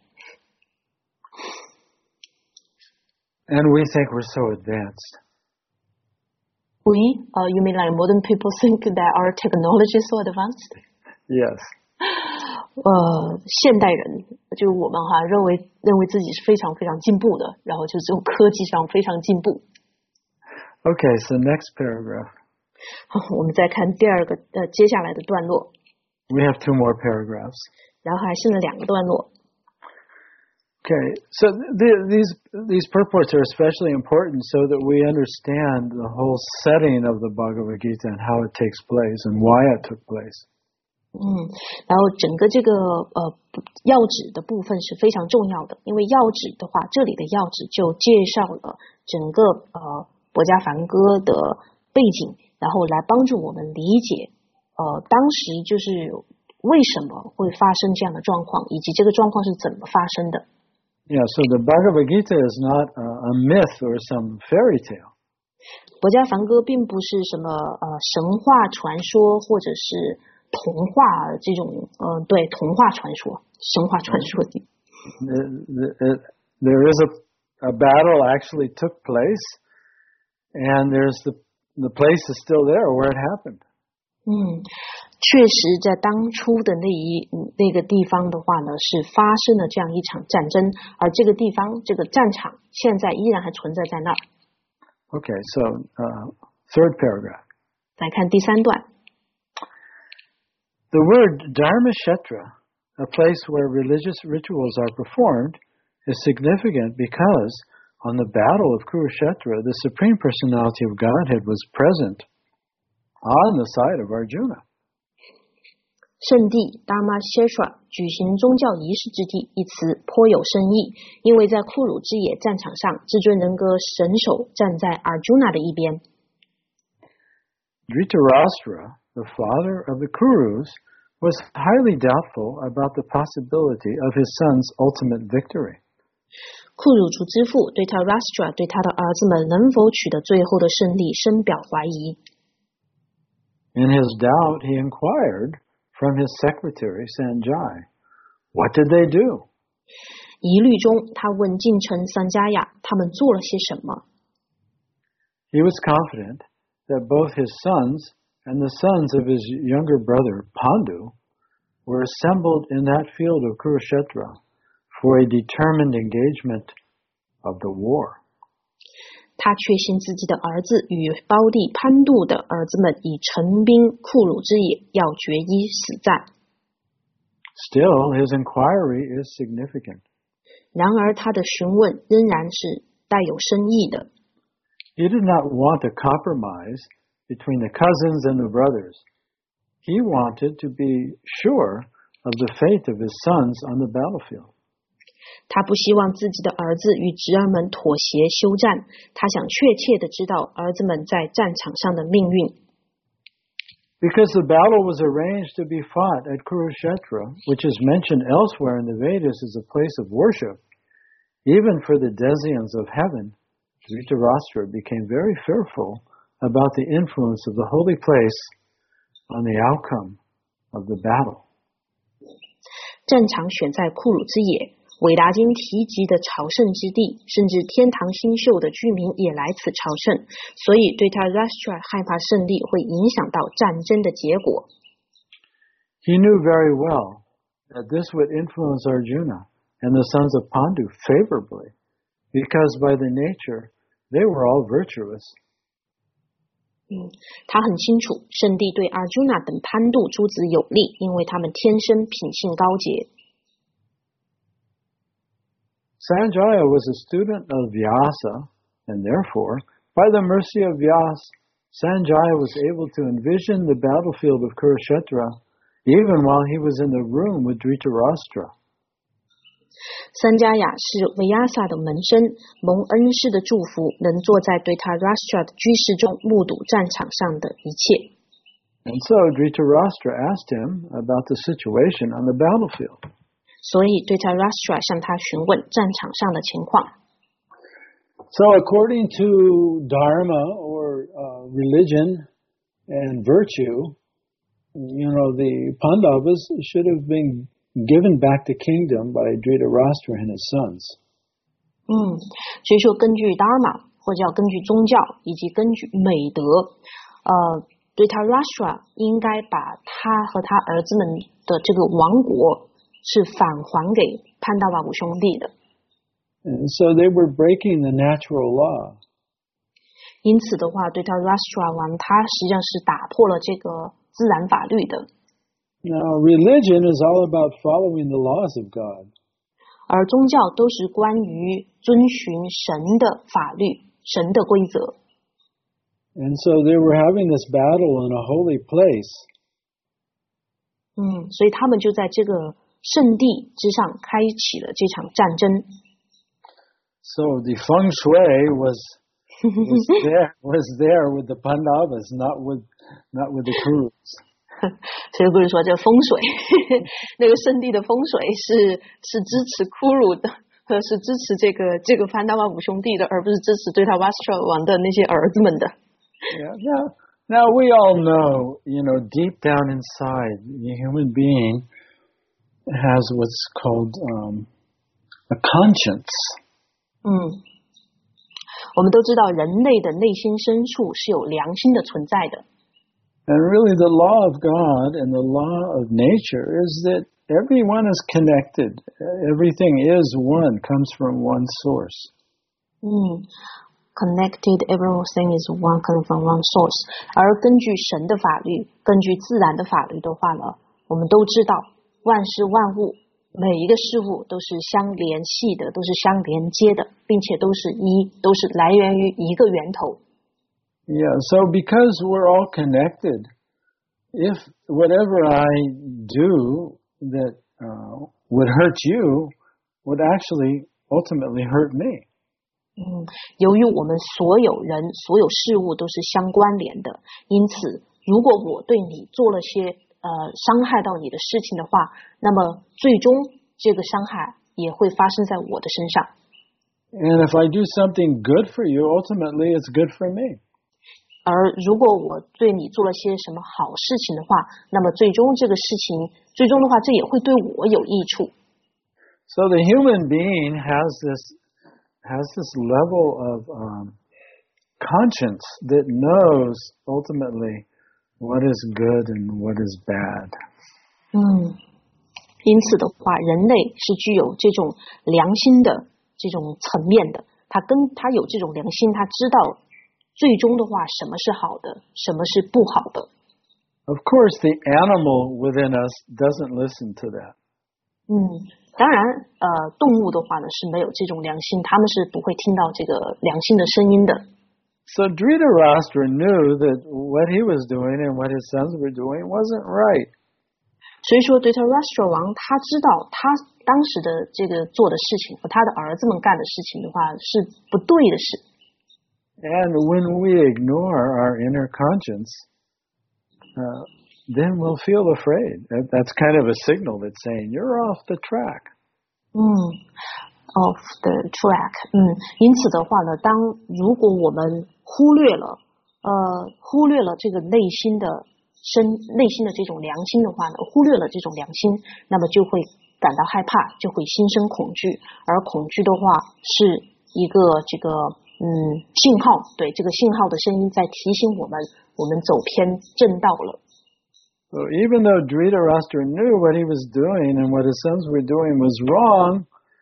And we think we're so advanced. We, uh, you mean like modern people think that our technology is so advanced? Yes. 呃，现代人就是我们哈认为认为自己是非常非常进步的，然后就这种科技上非常进步。 Okay, so next paragraph. 好，我们再看第二个呃接下来的段落。 We have two more paragraphs. 然后还剩了两个段落。 Okay, so the, these these purports are especially important so that we understand the whole setting of the Bhagavad Gita and how it takes place and why it took place. 嗯，然后整个这个呃要旨的部分是非常重要的，因为要旨的话，这里的要旨就介绍了整个呃薄伽梵歌的背景，然后来帮助我们理解呃当时就是为什么会发生这样的状况，以及这个状况是怎么发生的。 Yeah, so the Bhagavad Gita is not a, a myth or some fairy tale. 薄伽梵歌并不是什么呃神话传说或者是童话这种呃对童话传说神话传说。 The, the, there is a, a battle actually took place, and there's the the place is still there where it happened. 嗯，确实在当初的那一那个地方的话呢，是发生了这样一场战争，而这个地方这个战场现在依然还存在在那儿。 Okay, so uh, third paragraph. 来看第三段。 The word Dharmashetra, a place where religious rituals are performed, is significant because on the battle of Kurukshetra, the Supreme Personality of Godhead was present on the side of Arjuna. 圣地 Dharmashetra 举行宗教仪式之地一词颇有深意，因为在库鲁之野战场上，至尊人格神手站在 Arjuna 的一边。 Dhritarashtra, the father of the Kurus, was highly doubtful about the possibility of his son's ultimate victory. 库鲁族之父对他 Rashtra 对他的儿子们能否取得最后的胜利深表怀疑。 In his doubt, he inquired from his secretary, Sanjay, what did they do? 疑虑中，他问近臣三加雅，他们做了些什么？ He was confident that both his sons and the sons of his younger brother, Pandu, were assembled in that field of Kurukshetra for a determined engagement of the war. 他确信自己的儿子与胞弟潘杜的儿子们以陈兵库鲁之野，要决一死战。 Still, his inquiry is significant. 然而他的询问仍然是带有深意的。 He did not want a compromise between the cousins and the brothers. He wanted to be sure of the fate of his sons on the battlefield. 他不希望自己的儿子与侄儿们妥协休战，他想确切的知道儿子们在战场上的命运。 Because the battle was arranged to be fought at Kurukshetra, which is mentioned elsewhere in the Vedas as a place of worship, even for the Desians of heaven, Dhritarashtra became very fearful about the influence of the holy place on the outcome of the battle. 战场选在库鲁之野，韦达经提及的朝圣之地，甚至天堂星宿的居民也来此朝圣，所以对他 Rashtra 害怕胜利会影响到战争的结果。 He knew very well that this would influence Arjuna and the sons of Pandu favorably, because by the nature they were all virtuous. 嗯，他很清楚圣帝对 Arjuna 等潘度诸子有利，因为他们天生品性高洁。 Sanjaya was a student of Vyasa, and therefore, by the mercy of Vyasa, Sanjaya was able to envision the battlefield of Kurukshetra even while he was in the room with Dhritarashtra. 三迦雅是维亚萨的门生，蒙恩师的祝福，能坐在对他 Rashtra 的居室中，目睹战场上的一切。 And so Dhritarashtra asked him about the situation on the battlefield. 所以对他 Rashtra 向他询问战场上的情况。 So according to Dharma or uh, religion and virtue, you know, the Pandavas should have been given back the kingdom by Dhritarashtra and his sons. 嗯，所以说根据 Dharma 或者要根据宗教以及根据美德，呃，对他 Rashtra 应该把他和他儿子们的这个王国是返还给潘达瓦五兄弟的。 And so they were breaking the natural law. 因此的话，对他 Rashtra 王，他实际上是打破了这个自然法律的。 Now, religion is all about following the laws of God. 而宗教都是关于遵循神的法律、神的规则。 And so they were having this battle in a holy place. 嗯，所以他们就在这个圣地之上开启了这场战争。 So the feng shui was was there was there with the Pandavas, not with not with the Kurus. 所以不是说这个风水，那个圣地的风水是是支持库鲁的，是支持这个这个潘达瓦五兄弟的，而不是支持对他 Rashtra 王的那些儿子们的。 Yeah, now, now we all know, you know, deep down inside, the human being has what's called um, a conscience. 嗯，我们都知道人类的内心深处是有良心的存在的。 And really the law of God and the law of nature is that everyone is connected. Everything is one, comes from one source. 嗯 ，connected, everything is one, coming from one source. 而根据神的法律，根据自然的法律的话呢，我们都知道万事万物，每一个事物都是相联系的，都是相连接的，并且都是一，都是来源于一个源头。 Yeah, so because we're all connected, if whatever I do that uh, would hurt you would actually ultimately hurt me. 嗯，由于我们所有人、所有事物都是相关联的，因此，如果我对你做了些呃伤害到你的事情的话，那么最终这个伤害也会发生在我的身上。 And if I do something good for you, ultimately it's good for me. 而如果我对你做了些什么好事情的话，那么最终这个事情，最终的话，这也会对我有益处。 So the human being has this has this level of um, conscience that knows ultimately what is good and what is bad. 嗯，因此的话，人类是具有这种良心的这种层面的， 他跟他有这种良心，他知道最终的话什么是好的，什么是不好的。 Of course, the animal within us doesn't listen to that. 嗯，当然，呃，动物的话呢是没有这种良心，他们是不会听到这个良心的声音的。 So Dhritarashtra knew that what he was doing and what his sons were doing wasn't right. 所以说 Dhritarashtra 王他知道他当时的这个做的事情和他的儿子们干的事情的话是不对的事。 And when we ignore our inner conscience, uh, then we'll feel afraid. That, that's kind of a signal that's saying you're off the track. 嗯 ，off the track。嗯，因此的话呢，当如果我们忽略了呃忽略了这个内心的深内心的这种良心的话呢，忽略了这种良心，那么就会感到害怕，就会心生恐惧，而恐惧的话是一个这个嗯信号，对这个信号的声音在提醒我们，我们走偏正道了。 So even though Dhritarashtra knew what he was doing and what his sons were doing was wrong,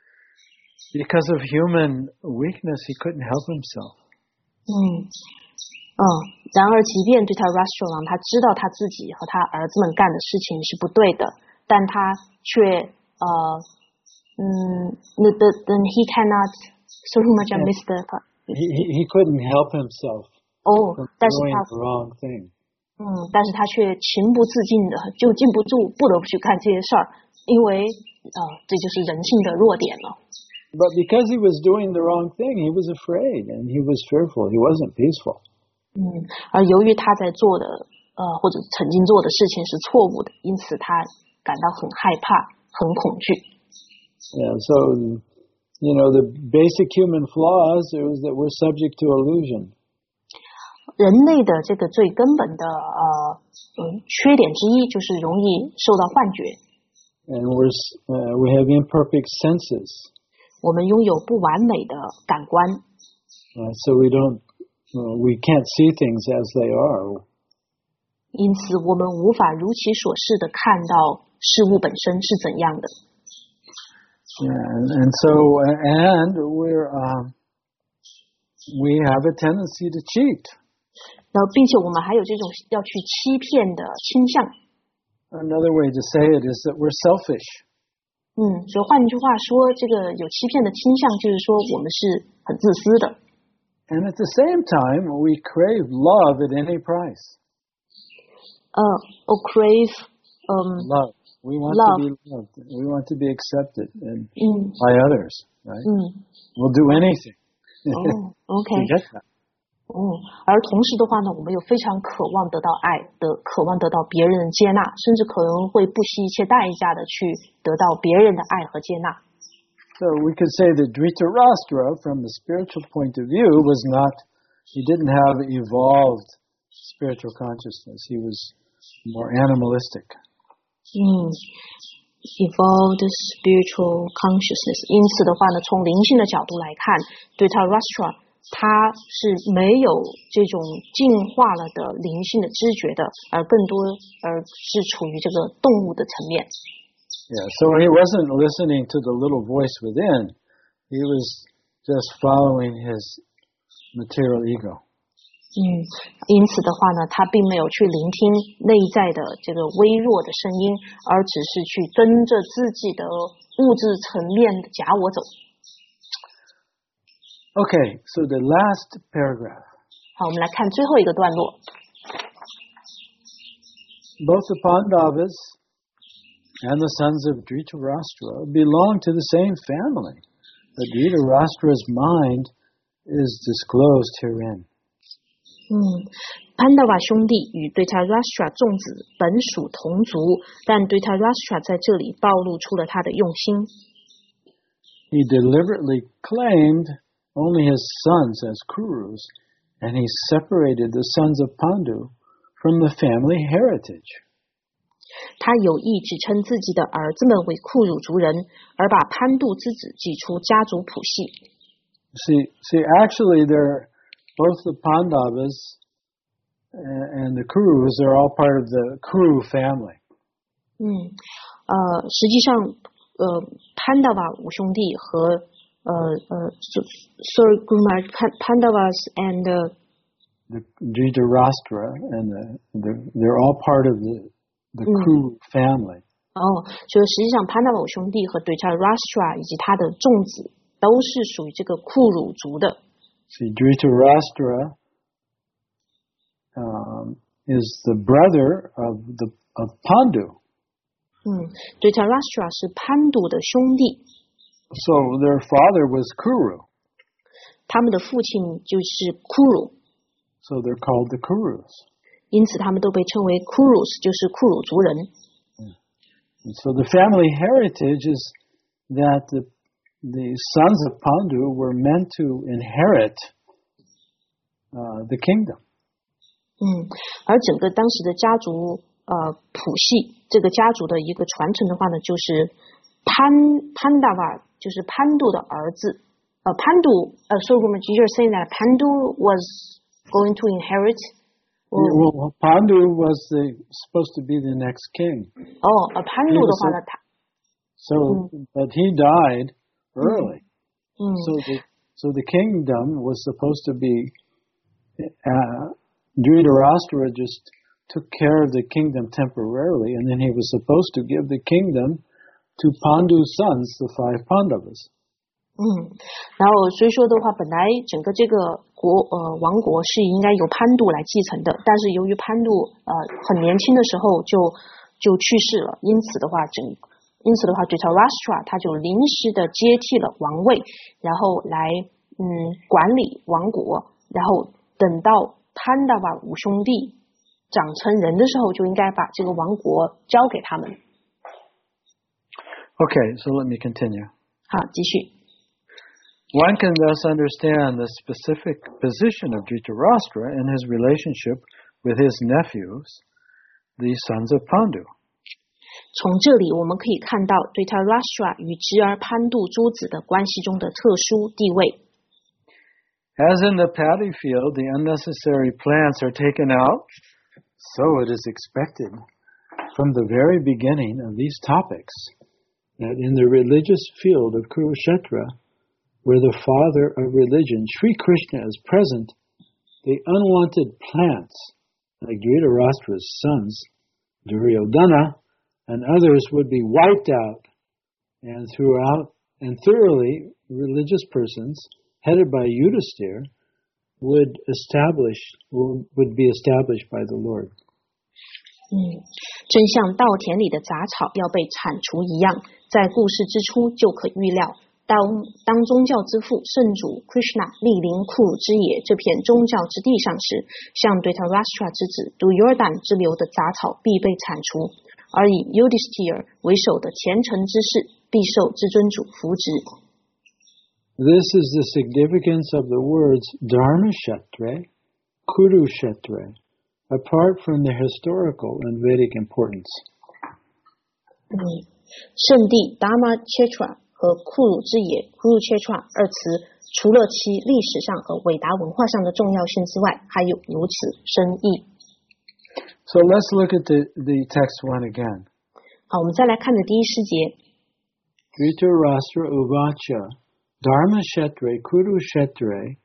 because of human weakness, he couldn't help himself. 嗯嗯，然而即便对他 Dhritarashtra 王他知道他自己和他儿子们干的事情是不对的，但他却呃嗯，那的 then he cannot sorry much I missed the part. He, he, he couldn't help himself 哦， from 但是 doing 他 the wrong thing. 嗯，但是他却情不自禁的就禁不住不得不去干这些事儿，因为呃这就是人性的弱点了。 But because he was doing the wrong thing, he was afraid and he was fearful. He wasn't peaceful. 嗯，而由于他在做的呃或者曾经做的事情是错误的，因此他感到很害怕，很恐惧。 Yeah, so you know the basic human flaws is that we're subject to illusion. 人类的这个最根本的呃嗯缺点之一就是容易受到幻觉。 And we're uh, we have imperfect senses. 我们拥有不完美的感官。 Uh, so we don't uh, we can't see things as they are. 因此我们无法如其所示的看到事物本身是怎样的。 Yeah, and, and so and we're um, we have a tendency to cheat. 然后，并且我们还有这种要去欺骗的倾向。 Another way to say it is that we're selfish. 嗯，所以换句话说，这个有欺骗的倾向，就是说我们是很自私的。 And at the same time, we crave love at any price. 呃、uh, or crave um love. We want love. to be loved. We want to be accepted and mm. by others, right? Mm. We'll do anything. Oh, okay. to get that. 嗯，而同时的话呢，我们又非常渴望得到爱的，渴望得到别人的接纳，甚至可能会不惜一切代价的去得到别人的爱和接纳。 So we could say that Dhritarashtra, from the spiritual point of view, was not, he didn't have evolved spiritual consciousness. He was more animalistic. 嗯 ，evolved spiritual consciousness。因此的话呢，从灵性的角度来看，对他 Dhritarashtra。他是没有这种进化了的灵性的知觉的，而更多而是处于这个动物的层面。 Yeah, so he wasn't listening to the little voice within. He was just following his material ego. 嗯，因此的话呢，他并没有去聆听内在的这个微弱的声音，而只是去跟着自己的物质层面的假我走。 Okay, so the last paragraph. 好，我们来看最后一个段落。 Both the Pandavas and the sons of Dhritarashtra belong to the same family, but Dhritarashtra's mind is disclosed herein. 嗯，潘达瓦兄弟与对他 Dhritarashtra 众子本属同族，但对他 Dhritarashtra 在这里暴露出了他的用心。 He deliberately claimed only his sons as Kurus, and he separated the sons of Pandu from the family heritage. 他有意指称自己的儿子们为库鲁族人，而把潘杜之子挤出家族谱系。 See, see, actually, they're both the Pandavas and the Kurus are all part of the Kuru family. 嗯，呃，实际上，呃，潘达瓦五兄弟和 uh, uh, so, sorry, Guru Maharaj, Pandavas and uh, the Dhritarashtra, and the, the, they're all part of the the Kuru family. 哦，就是实际上潘达瓦五兄弟和 Dhritarashtra 以及他的众子都是属于这个库鲁族的。 See, Dhritarashtra um, is the brother of the of Pandu. 嗯 ，Dhritarashtra 是潘度的兄弟。 So their father was Kuru. 他们的父亲就是库鲁。 So they're called the Kurus. 因此他们都被称为 Kurus， 就是库鲁族人。 And so the family heritage is that the the sons of Pandu were meant to inherit uh, the kingdom. 嗯，而整个当时的家族呃谱系，这个家族的一个传承的话呢，就是潘潘达瓦，就是潘度的儿子。呃，潘度呃，所以我们就是 saying that Pandu was going to inherit. Well, Pandu was the, supposed to be the next king. 哦，呃，潘度的话呢，他 so but he died early. 嗯 So the so the kingdom was supposed to be uh, Dhritarashtra just took care of the kingdom temporarily, and then he was supposed to give the kingdom to Pandu's sons, the five Pandavas. 嗯，然后所以说的话，本来整个这个国呃王国是应该由潘度来继承的，但是由于潘度呃很年轻的时候就就去世了，因此的话整因此的话 Dhritarashtra 他就临时的接替了王位，然后来嗯管理王国，然后等到潘达瓦五兄弟长成人的时候，就应该把这个王国交给他们。 Okay, so let me continue. 好，继续。 One can thus understand the specific position of Dhritarashtra and his relationship with his nephews, the sons of Pandu. 从这里我们可以看到 Dhritarashtra 与侄儿潘度诸子的关系中的特殊地位。 As in the paddy field, the unnecessary plants are taken out, so it is expected from the very beginning of these topics that in the religious field of Kurukshetra, where the father of religion, Sri Krishna, is present, the unwanted plants, like Dhritarashtra's sons, Duryodhana, and others would be wiped out, and throughout and thoroughly religious persons, headed by Yudhisthira, would establish would be established by the Lord. 嗯，正像稻田里的杂草要被铲除一样，在故事之初就可预料。当当宗教之父圣主 Krishna 莅临库鲁之野这片宗教之地上时，像Dhritarashtra之子 Duryodhana 之流的杂草必被铲除，而以 Yudhisthira 为首的虔诚之士必受至尊主福祉。 This is the significance of the words Dharmashetra, Kurukshetra, apart from their historical and Vedic importance. 嗯，圣地 Dharmashetra 和库鲁之野 Kurukshetra 二词，除了其历史上和伟大文化上的重要性之外，还有如此深意。 So let's look at the, the text one again. 好，我们再来看的第一诗节。 Dhritarashtra uvacha Dharmashetra Kurukshetra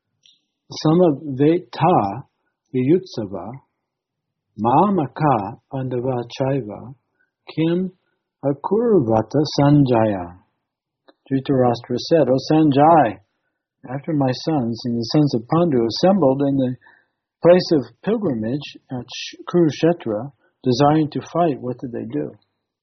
Samaveta Viyutsava Mamaka Pandava Chaiva Kim Akurvata Sanjaya. Dhritarashtra said, O Sanjay, after my sons and the sons of Pandu assembled in the place of pilgrimage at Kurukshetra, desiring to fight, what did they do?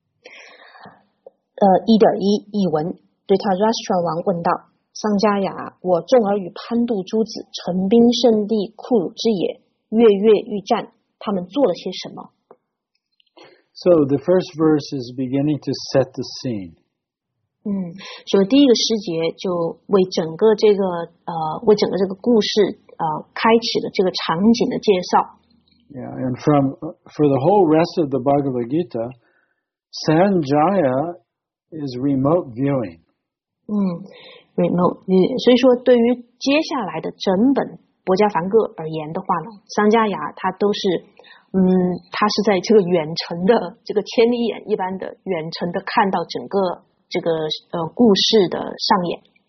呃，一点一译文，对他 Dhritarashtra 王问道：桑迦雅，我众儿与潘度诸子陈兵圣地库鲁之野，跃跃欲战，他们做了些什么？ So the first verse is beginning to set the scene. 嗯，所以第一个诗节就为整个这个呃，为整个这个故事呃，开启了这个场景的介绍。 Yeah, and from for the whole rest of the Bhagavad Gita, Sanjaya is remote viewing. 嗯 ，remote view， 所以说对于接下来的整本博迦梵歌而言的话呢，桑迦雅它都是，嗯，它是在这个远程的这个千里眼一般的远程的看到整个这个呃故事的上演。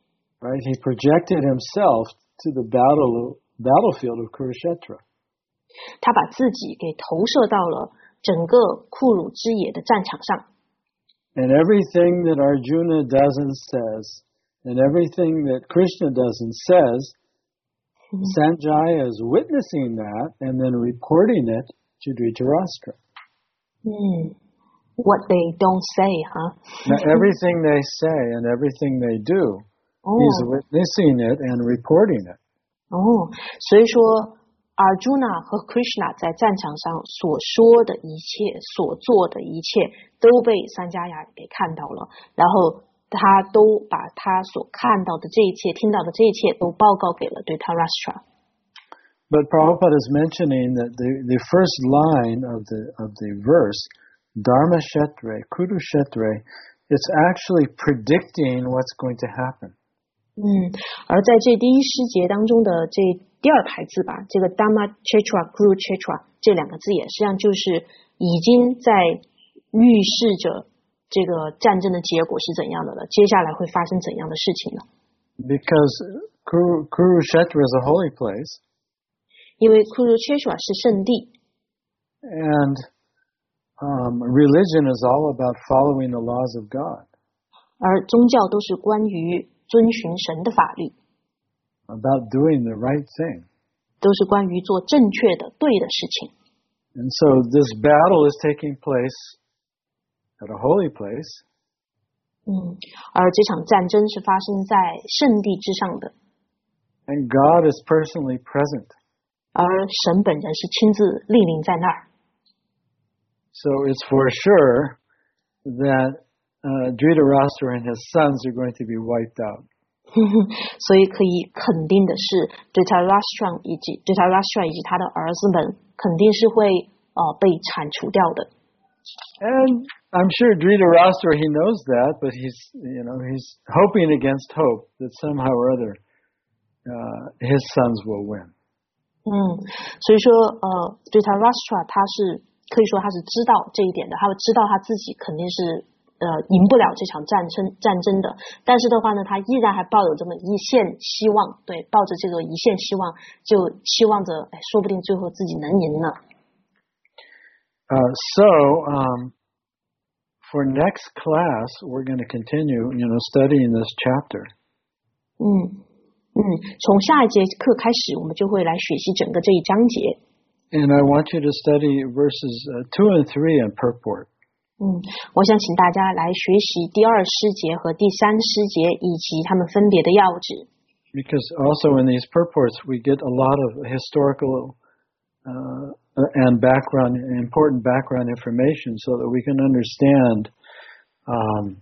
right? He projected himself to the battle battlefield of Kurukshetra. 他把自己给投射到了整个库鲁之野的战场上。 And everything that Arjuna does and says, and everything that Krishna does and says, mm-hmm. Sanjaya is witnessing that and then reporting it to Dhritarashtra. Mm. What they don't say, huh? Now, everything they say and everything they do, oh. he's witnessing it and reporting it. 哦，所以说 Arjuna 和 Krishna 在战场上所说的一切、所做的一切都被三迦亚给看到了，然后他都把他所看到的这一切、听到的这一切都报告给了Dhritarashtra。 But Prabhupada is mentioning that the, the first line of the of the verse, Dharma Kshetre, Kurukshetre, it's actually predicting what's going to happen. 嗯，而在这第一诗节当中的这第二排字吧，这个 Dharma Kshetra Kurukshetra 这两个字眼，实际上就是已经在预示着这个战争的结果是怎样的了，接下来会发生怎样的事情呢？ Because Kuru, Kurukshetra is a holy place. 因为 Kurukshetra 是圣地。 And um, religion is all about following the laws of God. 而宗教都是关于遵循神的法律。 About doing the right thing. 都是关于做正确的、对的事情。 And so this battle is taking place at a holy place. 嗯，而这场战争是发生在圣地之上的。 And God is personally present. 而神本人是亲自莅临在那儿。 So it's for sure that uh, Dhritarashtra and his sons are going to be wiped out. 所以可以肯定的是 Dhritarashtra 以及 Dhritarashtra 以及他的儿子们肯定是会呃被铲除掉的。 And I'm sure Dhritarashtra he knows that, but he's you know he's hoping against hope that somehow or other uh, his sons will win. 嗯，所以说呃 Dhritarashtra 他是可以说他是知道这一点的，他会知道他自己肯定是。呃，赢不了这场战争战争的，但是的话呢，他依然还抱有这么一线希望，对，抱着这个一线希望，就希望着，哎，说不定最后自己能赢呢。 Uh, so, um, for next class, we're going to continue, you know, studying this chapter. 嗯嗯，从下一节课开始，我们就会来学习整个这一章节。 And I want you to study verses uh, two and three in purport. 嗯，我想请大家来学习第二诗节和第三诗节以及它们分别的要旨。 Because also in these purports we get a lot of historical uh, and background, important background information, so that we can understand um,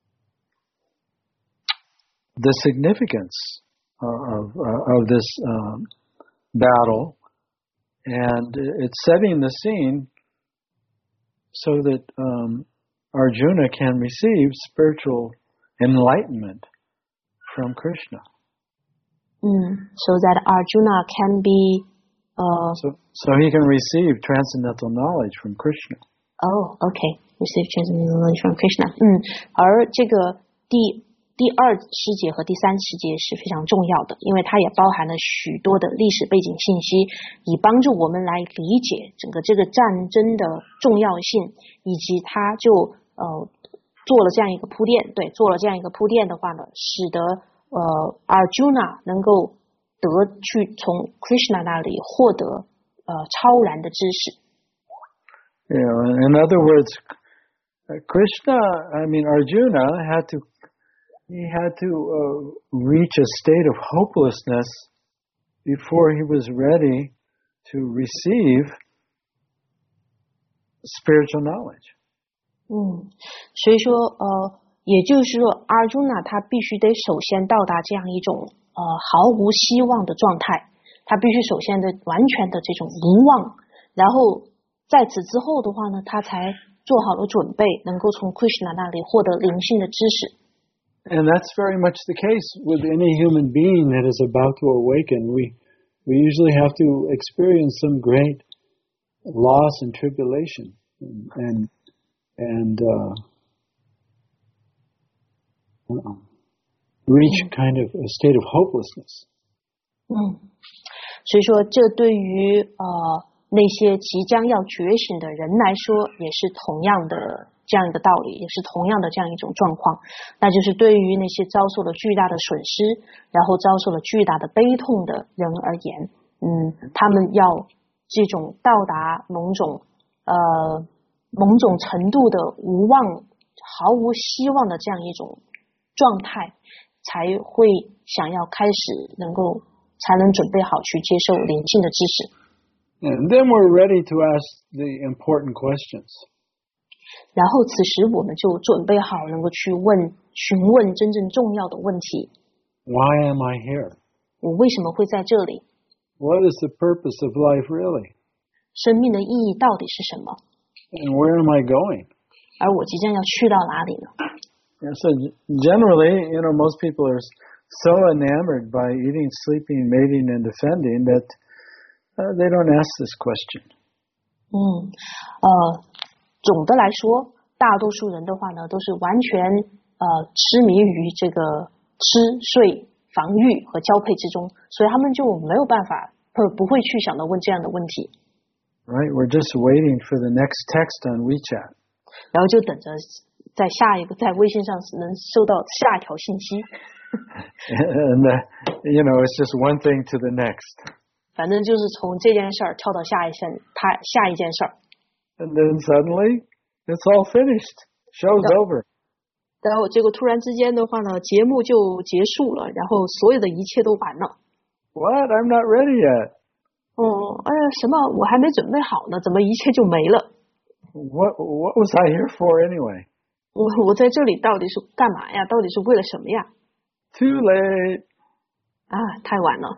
the significance of uh, of this um, battle, and it's setting the scene. So that um, Arjuna can receive spiritual enlightenment from Krishna. Mm, so that Arjuna can be... Uh, so, so he can receive transcendental knowledge from Krishna. Oh, okay. Receive transcendental knowledge from Krishna. 嗯，而这个第第二诗节和第三诗节是非常重要的，因为它也包含了许多的历史背景信息，以帮助我们来理解整个这个战争的重要性，以及它就呃做了这样一个铺垫，对，做了这样一个铺垫的话呢，使得呃 Arjuna 能够得去从 Krishna 那里获得呃超然的知识。 Yeah, in other words, Krishna, I mean Arjuna had to He had to uh, reach a state of hopelessness before he was ready to receive spiritual knowledge. 嗯，所以说，呃，也就是说 ，Arjuna 他必须得首先到达这样一种呃毫无希望的状态，他必须首先的完全的这种无望，然后在此之后的话呢，他才做好了准备，能够从 Krishna 那里获得灵性的知识。 And that's very much the case with any human being that is about to awaken. We we usually have to experience some great loss and tribulation, and and, and uh, reach kind of a state of hopelessness. 嗯，所以说这对于呃那些即将要觉醒的人来说，也是同样的这样一个道理，也是同样的这样一种状况，那就是对于那些遭受了巨大的损失，然后遭受了巨大的悲痛的人而言，嗯，他们要这种到达某种呃某种程度的无望、毫无希望的这样一种状态，才会想要开始能够才能准备好去接受灵性的知识。 And then we're ready to ask the important questions. 然后此时我们就准备好能够去问询问真正重要的问题。 Why am I here? 我为什么会在这里？ What is the purpose of life really? 生命的意义到底是什么？ And where am I going? 而我即将要去到哪里呢？ And so generally, you know, most people are so enamored by eating, sleeping, mating, and defending that uh, they don't ask this question. 嗯，呃，总的来说，大多数人的话呢，都是完全呃痴迷于这个吃睡防御和交配之中，所以他们就没有办法不不会去想到问这样的问题。 Right? We're just waiting for the next text on WeChat. 然后就等着在下一个在微信上能收到下一条信息。 And, uh, you know, it's just one thing to the next. 反正就是从这件事儿跳到下一件，他下一件事儿。 And then suddenly, it's all finished. Show's over. 然后结果突然之间的话呢，节目就结束了，然后所有的一切都完了。 What? I'm not ready yet. 哦，哎呀，什么？我还没准备好呢，怎么一切就没了？ What, what was I here for anyway? 我我在这里到底是干嘛呀？到底是为了什么呀？ Too late. 啊，太晚了。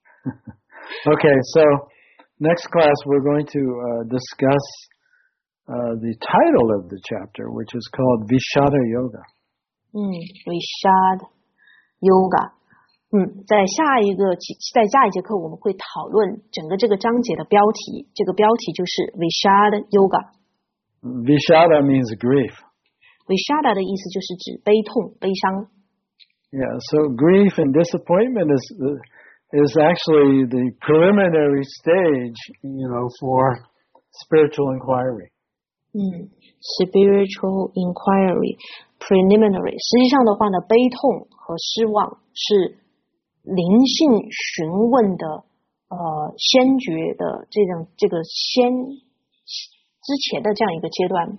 Okay, so next class we're going to uh, discuss uh, the title of the chapter, which is called Vishada Yoga. 嗯 ，Vishada Yoga。嗯，在下一个在下一节课我们会讨论整个这个章节的标题，这个标题就是 Vishada Yoga。 Vishada means grief. Vishada 的意思就是指悲痛、悲伤。 Yeah, so grief and disappointment is is actually the preliminary stage, you know, for spiritual inquiry. 嗯 ，spiritual inquiry preliminary， 实际上的话呢，悲痛和失望是灵性询问的呃先决的这种这个先之前的这样一个阶段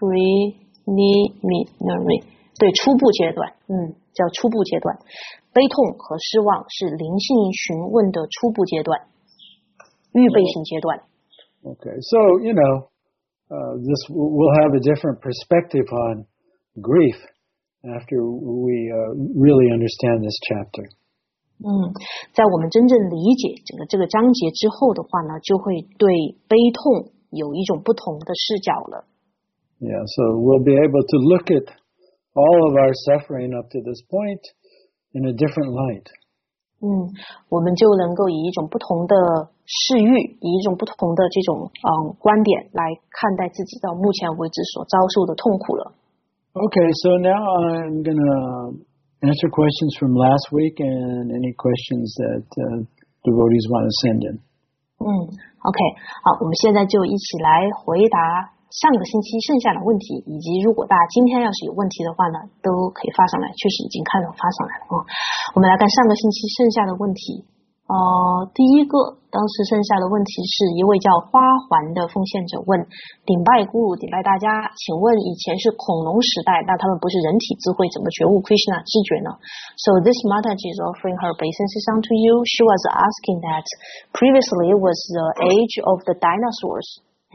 preliminary， 对，初步阶段，嗯，叫初步阶段。悲痛和失望是灵性询问的初步阶段，预备性阶段。 Okay, so, you know, uh, this we'll have a different perspective on grief after we uh, really understand this chapter. 嗯，在我们真正理解整个这个章节之后的话呢，就会对悲痛有一种不同的视角了。 Yeah, so we'll be able to look at all of our suffering up to this point in a different light. 嗯，我们就能够以一种不同的视域，以一种不同的这种嗯观点来看待自己到目前为止所遭受的痛苦了。 Okay, so now I'm going to answer questions from last week and any questions that uh, devotees want to send in. 嗯 ，OK， 好，我们现在就一起来回答上个星期剩下的问题，以及如果大家今天要是有问题的话呢，都可以发上来，确实已经看到发上来了啊、嗯。我们来看上个星期剩下的问题。呃，第一个当时剩下的问题是一位叫花环的奉献者问：顶拜咕噜，顶拜大家，请问以前是恐龙时代，那他们不是人体智慧怎么觉悟 Krishna 知觉呢？ So this Mataji is offering her obeisances unto you. She was asking that previously was the age of the dinosaurs.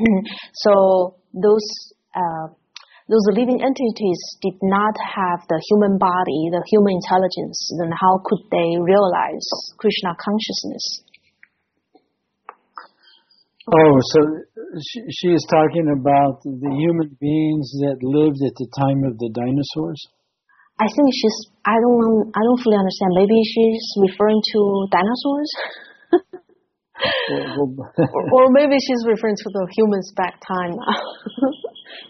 So those uh, those living entities did not have the human body, the human intelligence, then how could they realize Krishna consciousness? Oh, so she, she is talking about the human beings that lived at the time of the dinosaurs? I think she's, I don't, I don't fully understand. Maybe she's referring to dinosaurs? Well, well, or, or maybe she's referring to the humans back time.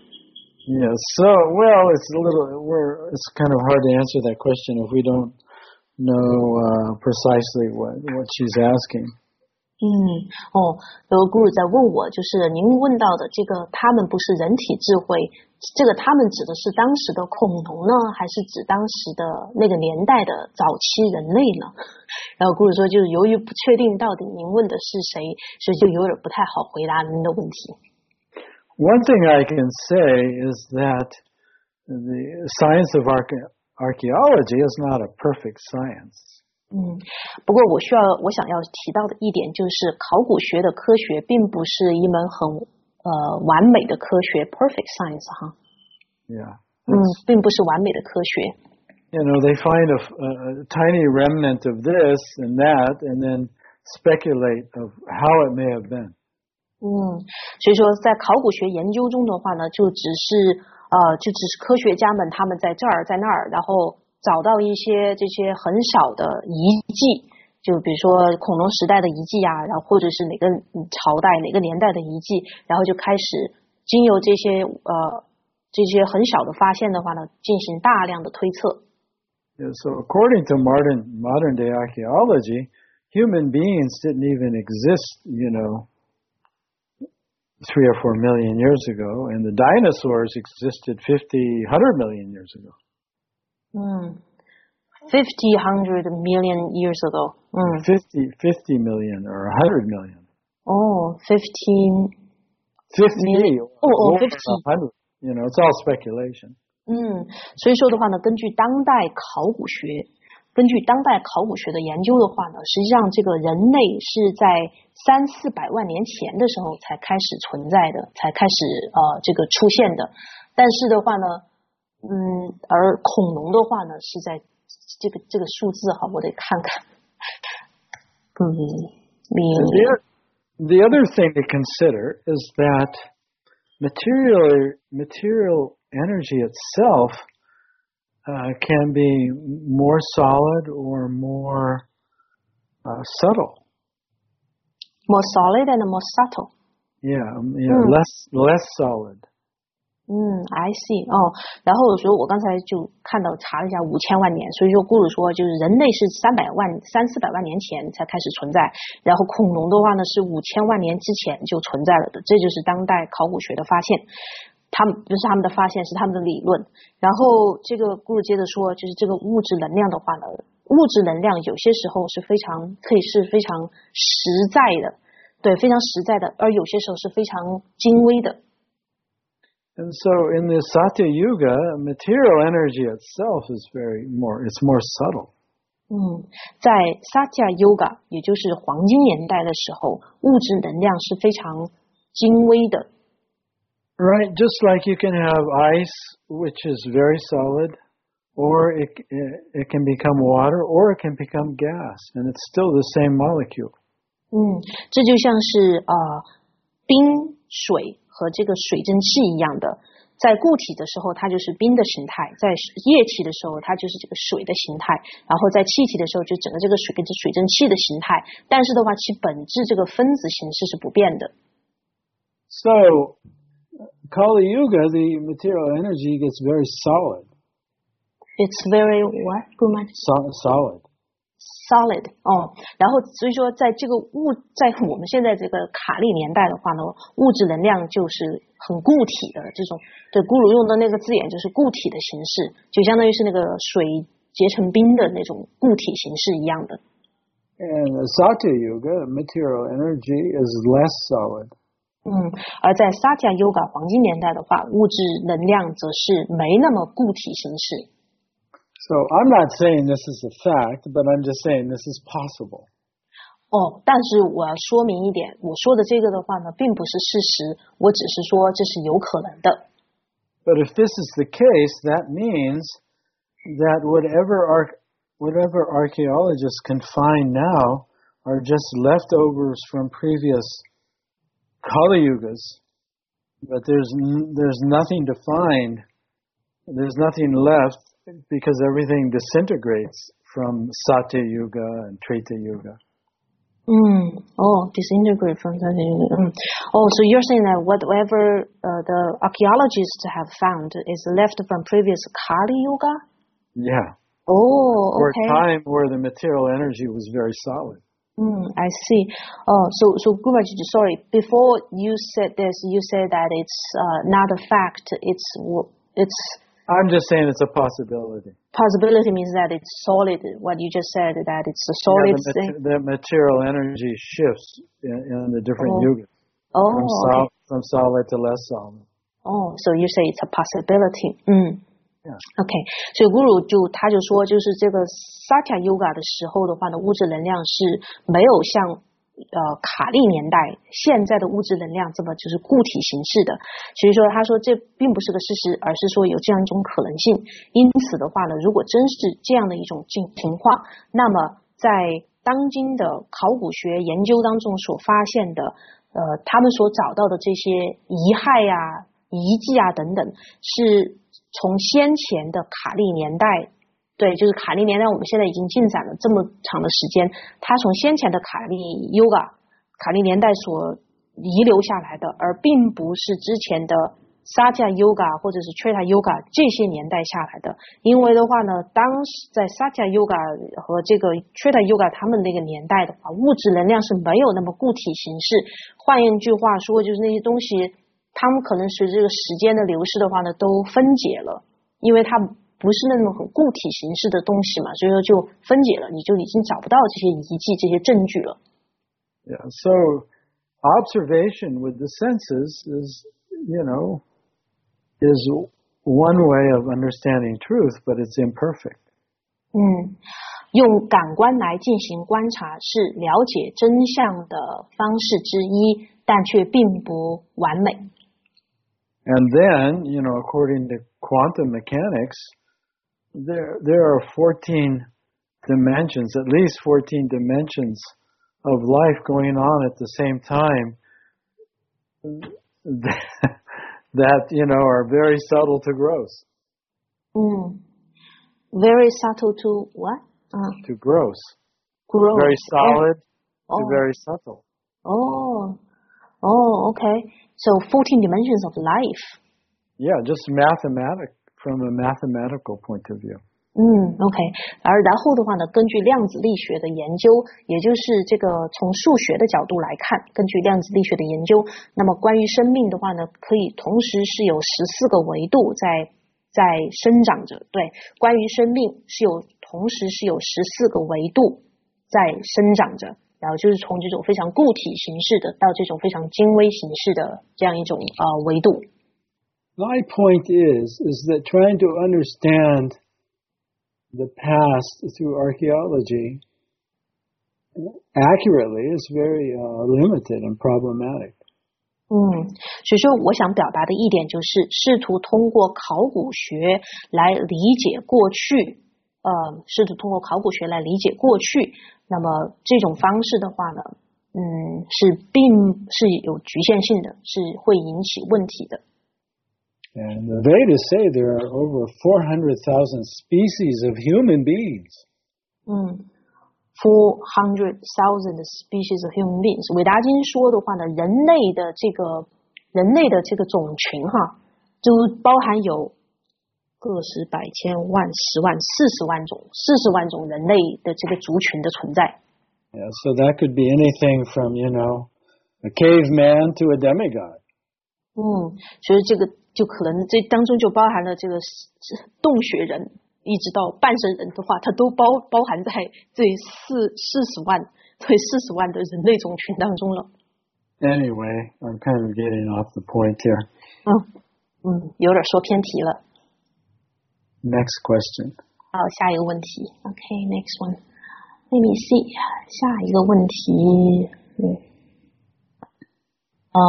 Yeah, so, well, it's a little, we're, it's kind of hard to answer that question if we don't know uh, precisely what, what she's asking. 嗯，哦，有个 guru 在问我，就是您问到的这个，他们不是人体智慧，这个他们指的是当时的恐龙呢，还是指当时的那个年代的早期人类呢？然后 guru 说，就是由于不确定到底您问的是谁，所以就有点不太好回答您的问题。 One thing I can say is that the science of arche- archaeology is not a perfect science. 嗯，不过我需要我想要提到的一点就是，考古学的科学并不是一门很呃完美的科学 ，perfect science 哈。 Yeah. 嗯，并不是完美的科学。 You know, they find a, a, a tiny remnant of this and that, and then speculate of how it may have been. 嗯，所以说在考古学研究中的话呢，就只是呃，就只是科学家们他们在这儿在那儿，然后找到一些这些很少的遗迹，就比如说恐龙时代的遗迹啊，然后或者是哪个朝代哪个年代的遗迹，然后就开始经由这些呃这些很小的发现的话呢，进行大量的推测。 Yeah, so according to modern modern day archaeology, human beings didn't even exist, you know, three or four million years ago, and the dinosaurs existed fifty, one hundred million years ago. 嗯 ，fifty hundred million years ago. 嗯 ，fifty fifty million or a hundred million. 哦 ，fifteen fifty. Oh, oh, fifty. hundred. You know, it's all speculation. 嗯，所以说的话呢，根据当代考古学，根据当代考古学的研究的话呢，实际上这个人类是在三四百万年前的时候才开始存在的，才开始呃这个出现的。但是的话呢。嗯，而恐龙的话呢，是在这个这个数字哈，我得看看。嗯， the, the other thing to consider is that material material energy itself uh, can be more solid or more uh, subtle. More solid and more subtle. Yeah, yeah, mm. less less solid. 嗯 I see 哦，然后所以我刚才就看到查了一下五千万年，所以说咕噜说就是人类是三百万三四百万年前才开始存在，然后恐龙的话呢是五千万年之前就存在了的，这就是当代考古学的发现。他们不是他们的发现，是他们的理论。然后这个咕噜接着说，就是这个物质能量的话呢，物质能量有些时候是非常可以是非常实在的，对，非常实在的，而有些时候是非常精微的。 And so in the Satya Yuga, material energy itself is very more, it's more subtle. 嗯，在 Satya Yuga， 也就是黄金年代的时候，物质能量是非常精微的。 Right, just like you can have ice, which is very solid, or it, it can become water, or it can become gas, and it's still the same molecule. 嗯，这就像是呃冰、水和这个水蒸气一样的，在固体的时候它就是冰的形态，在液体的时候它就是这个水的形态，然后在气体的时候就整个这个水跟水蒸气的形态，但是的话其本质这个分子形式是不变的。 So, Kali Yuga, the material energy gets very solid. It's very what? So, solid. Solid 哦，然后所以说在这个物在我们现在这个卡利年代的话呢，物质能量就是很固体的这种，对，咕噜用的那个字眼就是固体的形式，就相当于是那个水结成冰的那种固体形式一样的。 And Satya Yuga, material energy is less solid. 嗯，而在 Satya Yuga 黄金年代的话，物质能量则是没那么固体形式。 So I'm not saying this is a fact, but I'm just saying this is possible. 哦，但是我要说明一点，我说的这个的话呢，并不是事实，我只是说这是有可能的。 But if this is the case, that means that whatever arch whatever archaeologists can find now are just leftovers from previous Kali Yugas. But there's there's nothing to find. There's nothing left. Because everything disintegrates from Satya Yuga and Treta Yuga. 嗯 Oh, disintegrate from Satya Yuga. Mm. Oh, so you're saying that whatever uh, the archaeologists have found is left from previous Kali Yuga? Yeah. Oh, For okay. a time where the material energy was very solid. Mm, I see. Oh, so so Guruji, sorry. Before you said this, you said that it's uh, not a fact. It's it's. I'm just saying it's a possibility. Possibility means that it's solid. What you just said, that it's a solid yeah, the, thing. the material energy shifts in, in the different Oh. yugas. Oh, from, okay. sol- from solid to less solid. Oh, so you say it's a possibility. 嗯。 Yeah. OK， 所以 Guru 就他就说，就是这个 Satya Yoga 的时候的话呢，物质能量是没有像呃卡利年代现在的物质能量这么就是固体形式的。所以说他说这并不是个事实，而是说有这样一种可能性。因此的话呢，如果真是这样的一种情况，那么在当今的考古学研究当中所发现的呃他们所找到的这些遗骸呀、遗迹啊等等，是从先前的卡利年代，对，就是卡利年代，我们现在已经进展了这么长的时间，它从先前的卡利 Yoga 卡利年代所遗留下来的，而并不是之前的 Satya Yoga 或者是 Treta Yoga 这些年代下来的。因为的话呢，当时在 Satya Yoga 和这个 Treta Yoga 他们那个年代的话，物质能量是没有那么固体形式。换一句话说，就是那些东西。他们可能随着这个时间的流逝的话呢，都分解了，因为它不是那种很固体形式的东西嘛，所以说就分解了，你就已经找不到这些遗迹、这些证据了。 Yeah, so observation with the senses is, you know, is one way of understanding truth, but it's imperfect. 嗯，用感官来进行观察是了解真相的方式之一，但却并不完美。 And then, you know, according to quantum mechanics, there there are fourteen dimensions, at least fourteen dimensions of life going on at the same time that, that you know, are very subtle to gross. 嗯 ，very subtle to what? Uh, to gross. gross. Very solid oh. to very subtle. Oh, oh, okay. So fourteen dimensions of life. Yeah, just mathematic from a mathematical point of view. 嗯 ，OK。而然后的话呢，根据量子力学的研究，也就是这个从数学的角度来看，根据量子力学的研究，那么关于生命的话呢，可以同时是有十四个维度在在生长着。对，关于生命是有同时是有十四个维度在生长着。然后就是从这种非常固体形式的到这种非常精微形式的这样一种呃维度。 My point is, is that trying to understand the past through archaeology accurately is very uh, limited and problematic. 嗯，所以说我想表达的一点就是试图通过考古学来理解过去，呃，试图通过考古学来理解过去。那么这种方式的话呢，嗯，是并是有局限性的，是会引起问题的。 And the Vedas say there are over four hundred thousand species of human beings. 嗯 ，four hundred thousand species of human beings。韦达金说的话呢，人类的这个人类的这个种群哈，就包含有个十百千万十万四十万种四十万种人类的这个族群的存在。 Yeah, so that could be anything from, you know, a caveman to a demigod. 嗯，所以这个就可能这当中就包含了这个洞穴人，一直到半神人的话，它都包包含在这四四十万对四十万的人类种群当中了。 Anyway, I'm kind of getting off the point here. 嗯嗯，有点说偏题了。 Next question. 好，下一个问题。Okay, next one. Let me see. 下一个问题，嗯，哦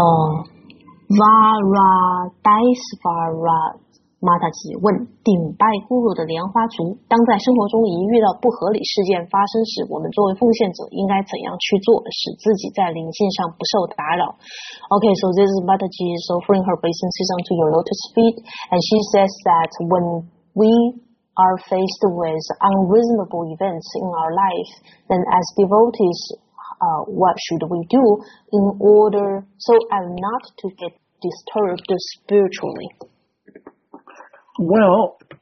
，Varadisvara Mataji 问：顶拜咕噜的莲花族，当在生活中一遇到不合理事件发生时，我们作为奉献者应该怎样去做，使自己在灵性上不受打扰 ？Okay, so this is Mataji is offering her obeisances unto your lotus feet, and she says that when we are faced with unreasonable events in our life, then as devotees, uh, what should we do in order so as not to get disturbed spiritually? Well,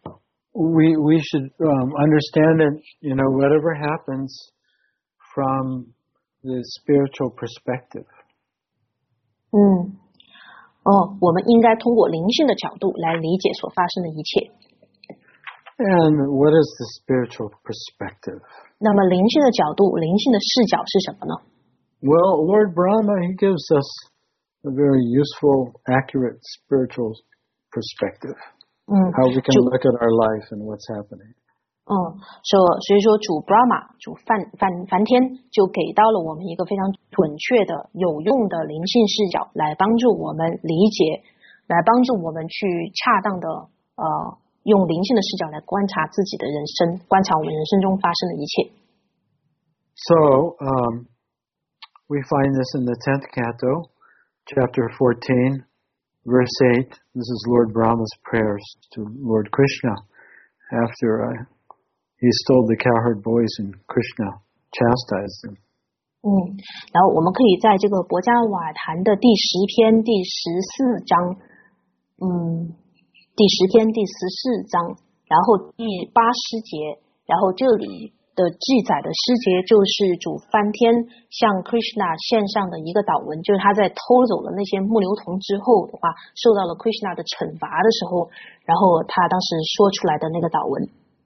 we we should um, understand it, you know, whatever happens from the spiritual perspective. 嗯，哦，我们应该通过灵性的角度来理解所发生的一切。 And what is the spiritual perspective? 那么灵性的角度，灵性的视角是什么呢？ Well, Lord Brahma, he gives us a very useful, accurate spiritual perspective. 嗯， How we can 主 look at our life and what's happening. 嗯，所所以说主 Brahma 主梵梵梵天就给到了我们一个非常准确的、有用的灵性视角，来帮助我们理解，来帮助我们去恰当的呃用灵性的视角来观察自己的人生，观察我们人生中发生的一切。 So, um, we find this in the tenth canto, chapter fourteen, verse eight. This is Lord Brahma's prayers to Lord Krishna after uh, he stole the cowherd boys and Krishna chastised them. 嗯，然后我们可以在这个博伽瓦坛的第十篇第十四章，嗯，第十篇第十四章，然后第八诗节，然后这里的记载的诗节就是主梵天向 Krishna 献上的一个祷文，就是他在偷走了那些木牛童之后的话，受到了 Krishna 的惩罚的时候，然后他当时说出来的那个祷文。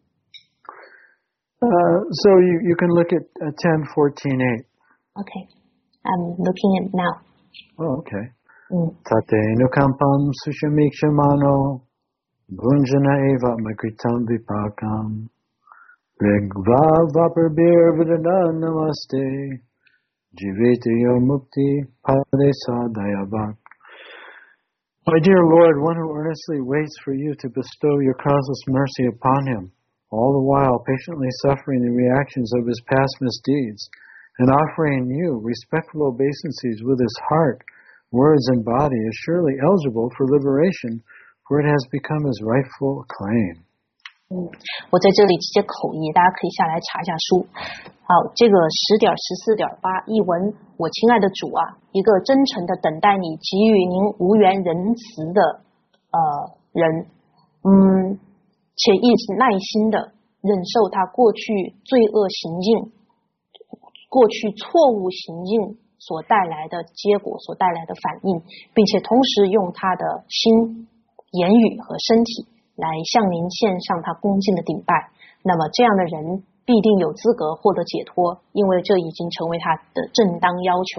Uh, so you, you can look at uh, ten fourteen eight. Okay, I'm looking at now. Oh, okay. 嗯 Tatenu kampam sushamikshamano bhunjana eva magritam vipakam rigva vaparbir vidana namaste jivete yo mukti pade sadayavak. My dear Lord, one who earnestly waits for you to bestow your causeless mercy upon him, all the while patiently suffering the reactions of his past misdeeds, and offering you respectful obeisances with his heart, words, and body, is surely eligible for liberation, for it has become his rightful claim. 嗯，我在这里直接口译，大家可以下来查一下书。好，这个十点十四点八译文，我亲爱的主啊，一个真诚的等待你给予您无缘仁慈的呃人，嗯，且一直耐心的忍受他过去罪恶行径。过去错误行径所带来的结果，所带来的反应，并且同时用他的心、言语和身体来向您献上他恭敬的顶拜。那么这样的人必定有资格获得解脱，因为这已经成为他的正当要求。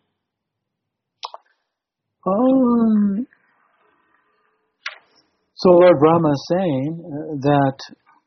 Um, so Lord Brahma is saying that,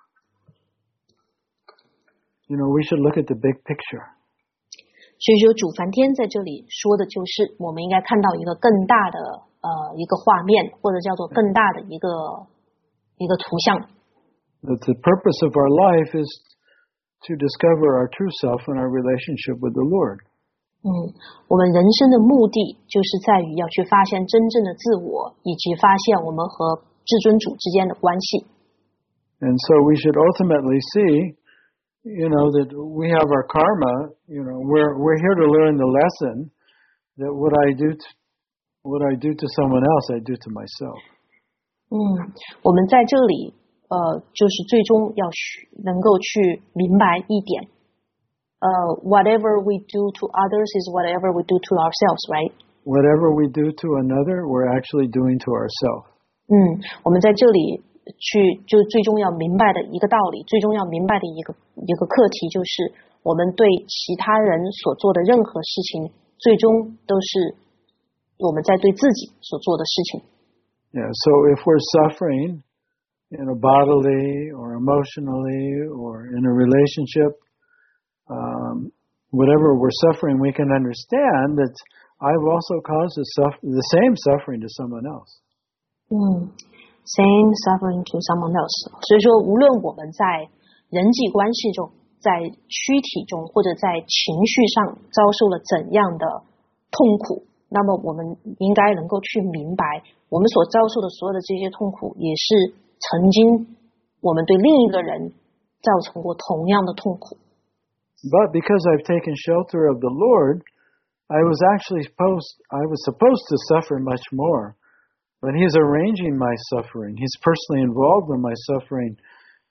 you know, we should look at the big picture. 所以说主梵天在这里说的就是我们应该看到一个更大的呃一个画面，或者叫做更大的一个一个图像。 That the purpose of our life is to discover our true self and our relationship with the Lord. 嗯，我们人生的目的就是在于要去发现真正的自我，以及发现我们和至尊主之间的关系。 And so we should ultimately see, you know, that we have our karma, you know, we're we're here to learn the lesson that what I do to, what I do to someone else, I do to myself. 嗯，我们在这里呃就是最终要去能够去明白一点，呃 whatever we do to others is whatever we do to ourselves, right? Whatever we do to another, we're actually doing to ourselves. 嗯，我们在这里去就最终要明白的一个道理，最终要明白的一个一个课题，就是我们对其他人所做的任何事情，最终都是我们在对自己所做的事情。 Yeah, so if we're suffering, you know, bodily or emotionally or in a relationship, um, whatever we're suffering, we can understand that I've also caused the, suffer- the same suffering to someone else. 嗯。Same suffering to someone else。所以说，无论我们在人际关系中、在躯体中，或者在情绪上遭受了怎样的痛苦，那么我们应该能够去明白，我们所遭受的所有的这些痛苦，也是曾经我们对另一个人造成过同样的痛苦。 But because I've taken shelter of the Lord, I was actually supposed I was supposed to suffer much more. But he's arranging my suffering. He's personally involved in my suffering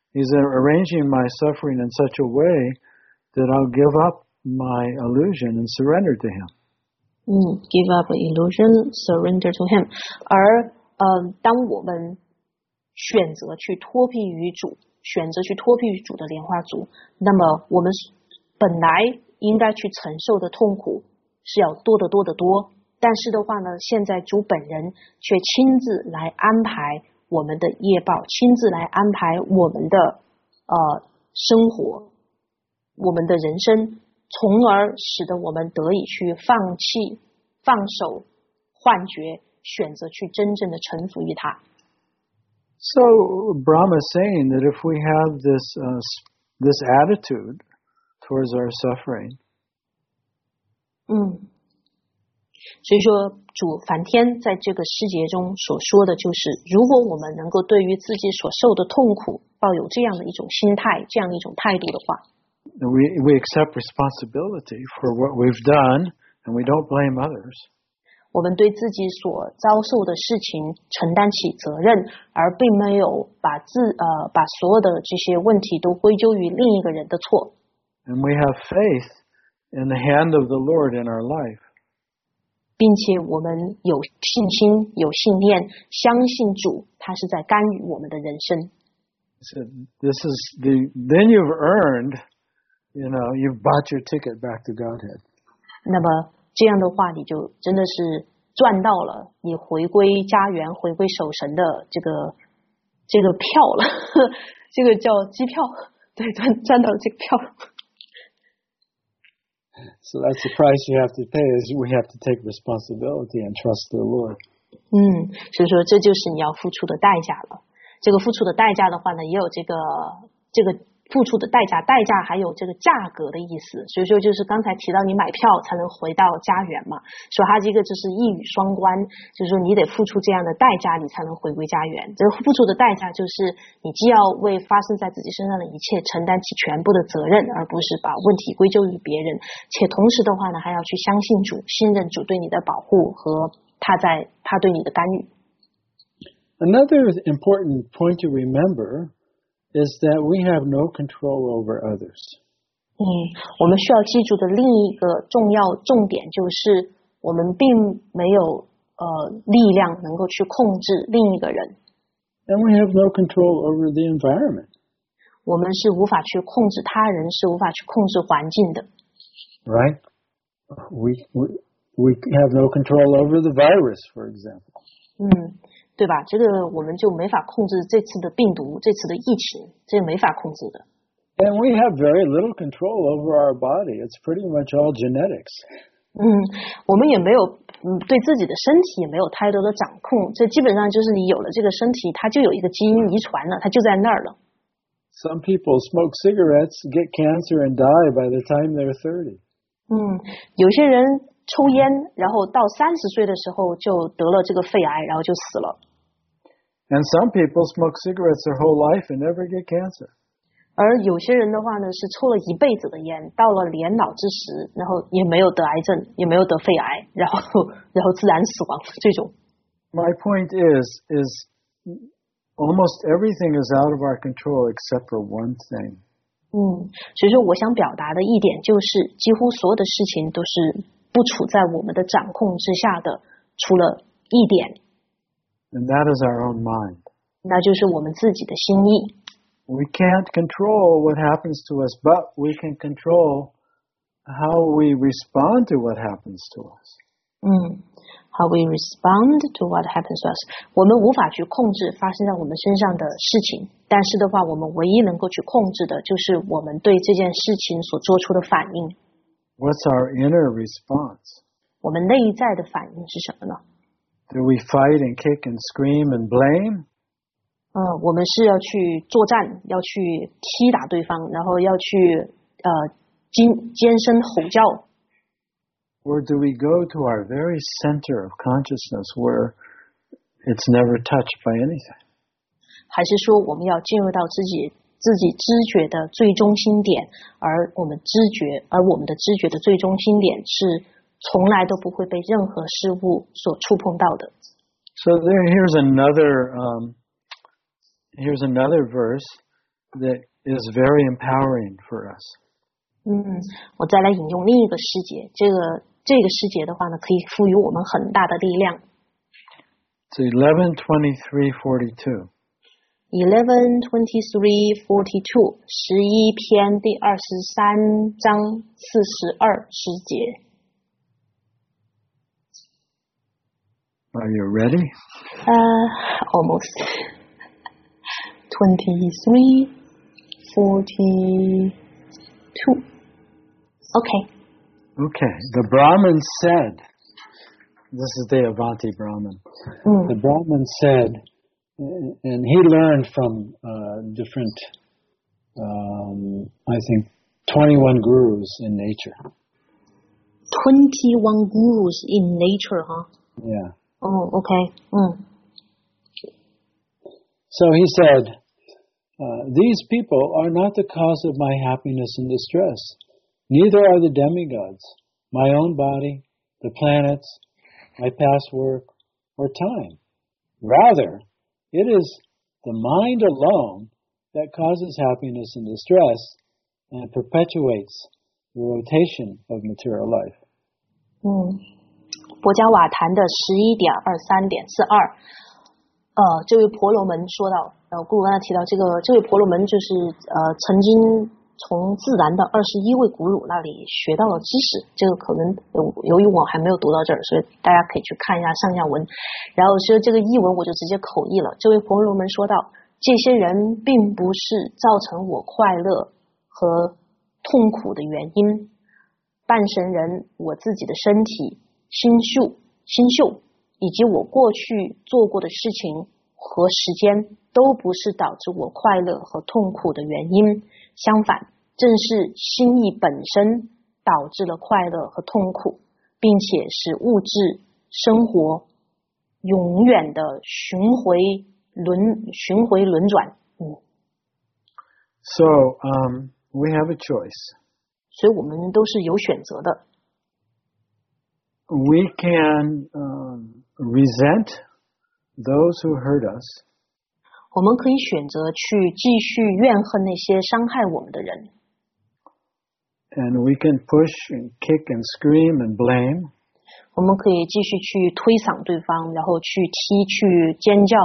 He's arranging my suffering in such a way that I'll give up my illusion and surrender to Him. 嗯 ，give up illusion, surrender to Him。而呃，当我们选择去脱避于主，选择去脱避于主的莲花足，那么我们本来应该去承受的痛苦是要多得多得多。但是的话呢，现在主本人却亲自来安排我们的业报，亲自来安排我们的呃生活，我们的人生，从而使得我们得以去放弃、放手、幻觉，选择去真正的臣服于他。 So Brahma is saying that if we have this uh, this attitude towards our suffering, 嗯。所以说主梵天在这个诗节中所说的就是，如果我们能够对于自己所受的痛苦抱有这样的一种心态，这样一种态度的话， we we accept responsibility for what we've done and we don't blame others. 我们对自己所遭受的事情承担起责任，而并没有把自呃把所有的这些问题都归咎于另一个人的错。 And we have faith in the hand of the Lord in our life. 并且我们有信心、有信念，相信主，他是在干预我们的人生。 So this is the then you've earned, you know, you've bought your ticket back to Godhead. 那么这样的话，你就真的是赚到了你回归家园、回归守神的这个这个票了，这个叫机票，对，赚赚到了这个票。 So that's the price you have to pay, is we have to take responsibility and trust the Lord. 嗯，所以说这就是你要付出的代价了。这个付出的代价的话呢，也有这个这个付出的代价，代价还有这个价格的意思。所以说就是刚才提到你买票才能回到家园嘛，说它这个就是一语双关，就是说你得付出这样的代价，你才能回归家园。这个付出的代价就是你既要为发生在自己身上的一切承担起全部的责任，而不是把问题归咎于别人，且同时的话呢，还要去相信主，信任主对你的保护和他在他对你的干预。 Another important point to remember is that we have no control over others. 嗯，我们需要记住的另一个重要重点就是，我们并没有呃力量能够去控制另一个人。 And we have no control over the environment. 我们是无法去控制他人，是无法去控制环境的。 Right? We we we have no control over the virus, for example. 嗯。对吧？这个我们就没法控制这次的病毒，这次的疫情，这没法控制的。 And we have very little control over our body. It's pretty much all genetics. 嗯，我们也没有，嗯，对自己的身体也没有太多的掌控。这基本上就是你有了这个身体，它就有一个基因遗传了，它就在那儿了。 Some people smoke cigarettes, get cancer, and die by the time they're thirty. 嗯，有些人抽烟，然后到三十岁的时候就得了这个肺癌，然后就死了。 And some people smoke cigarettes their whole life and never get cancer. 而有些人的话呢，是抽了一辈子的烟，到了年老之时，然后也没有得癌症，也没有得肺癌，然后然后自然死亡这种。 My point is, is almost everything is out of our control except for one thing. 嗯，所以说我想表达的一点就是，几乎所有的事情都是不处在我们的掌控之下的，除了一点。 And that is our own mind. 那就是我们自己的心意。 We can't control what happens to us, but we can control how we respond to what happens to us. 嗯 ，how we respond to what happens to us。我们无法去控制发生在我们身上的事情，但是的话，我们唯一能够去控制的就是我们对这件事情所做出的反应。 What's our inner response? 我们内在的反应是什么呢？ Do we fight and kick and scream and blame? 呃，我们是要去作战，要去踢打对方，然后要去呃尖尖声吼叫。 Or do we go to our very center of consciousness where it's never touched by anything? 还是说我们要进入到自己自己知觉的最中心点，而我们知觉，而我们的知觉的最中心点是从来都不会被任何事物所触碰到的。 So there, here's another um, here's another verse that is very empowering for us. 嗯，我再来引用另一个诗节，这个这个诗节的话呢，可以赋予我们很大的力量。 It's eleven twenty-three forty-two. Eleven twenty-three forty-two， 十一篇第二十三章四十二诗节。 Are you ready? Uh, almost. Twenty-three forty-two. Okay. Okay. The Brahmin said, this is the Avanti Brahmin. Mm. The Brahmin said, and he learned from uh, different, um, I think, twenty-one gurus in nature. Twenty-one gurus in nature, huh? Yeah. Oh, okay. Mm. So he said, uh, these people are not the cause of my happiness and distress. Neither are the demigods, my own body, the planets, my past work, or time. Rather, it is the mind alone that causes happiness and distress and perpetuates the rotation of material life. 嗯，博伽瓦谈的十一点二三点四二，呃，这位婆罗门说到，呃，顾刚才提到这个，这位婆罗门就是呃曾经从自然的二十一位古鲁那里学到了知识，这个可能由由于我还没有读到这儿，所以大家可以去看一下上下文。然后是这个译文我就直接口译了。这位婆罗门说道：这些人并不是造成我快乐和痛苦的原因，半神人、我自己的身体、星宿、星宿以及我过去做过的事情和时间都不是导致我快乐和痛苦的原因，相反，正是心意本身导致了快乐和痛苦，并且使物质生活永远的巡回轮巡回轮转。嗯 So um, we have a choice. 所以我们都是有选择的。 We can um, resent those who hurt us. 我们可以选择去继续怨恨那些伤害我们的人。 And we can push and kick and scream and blame. 我们可以继续去推搡对方，然后去踢、去尖叫。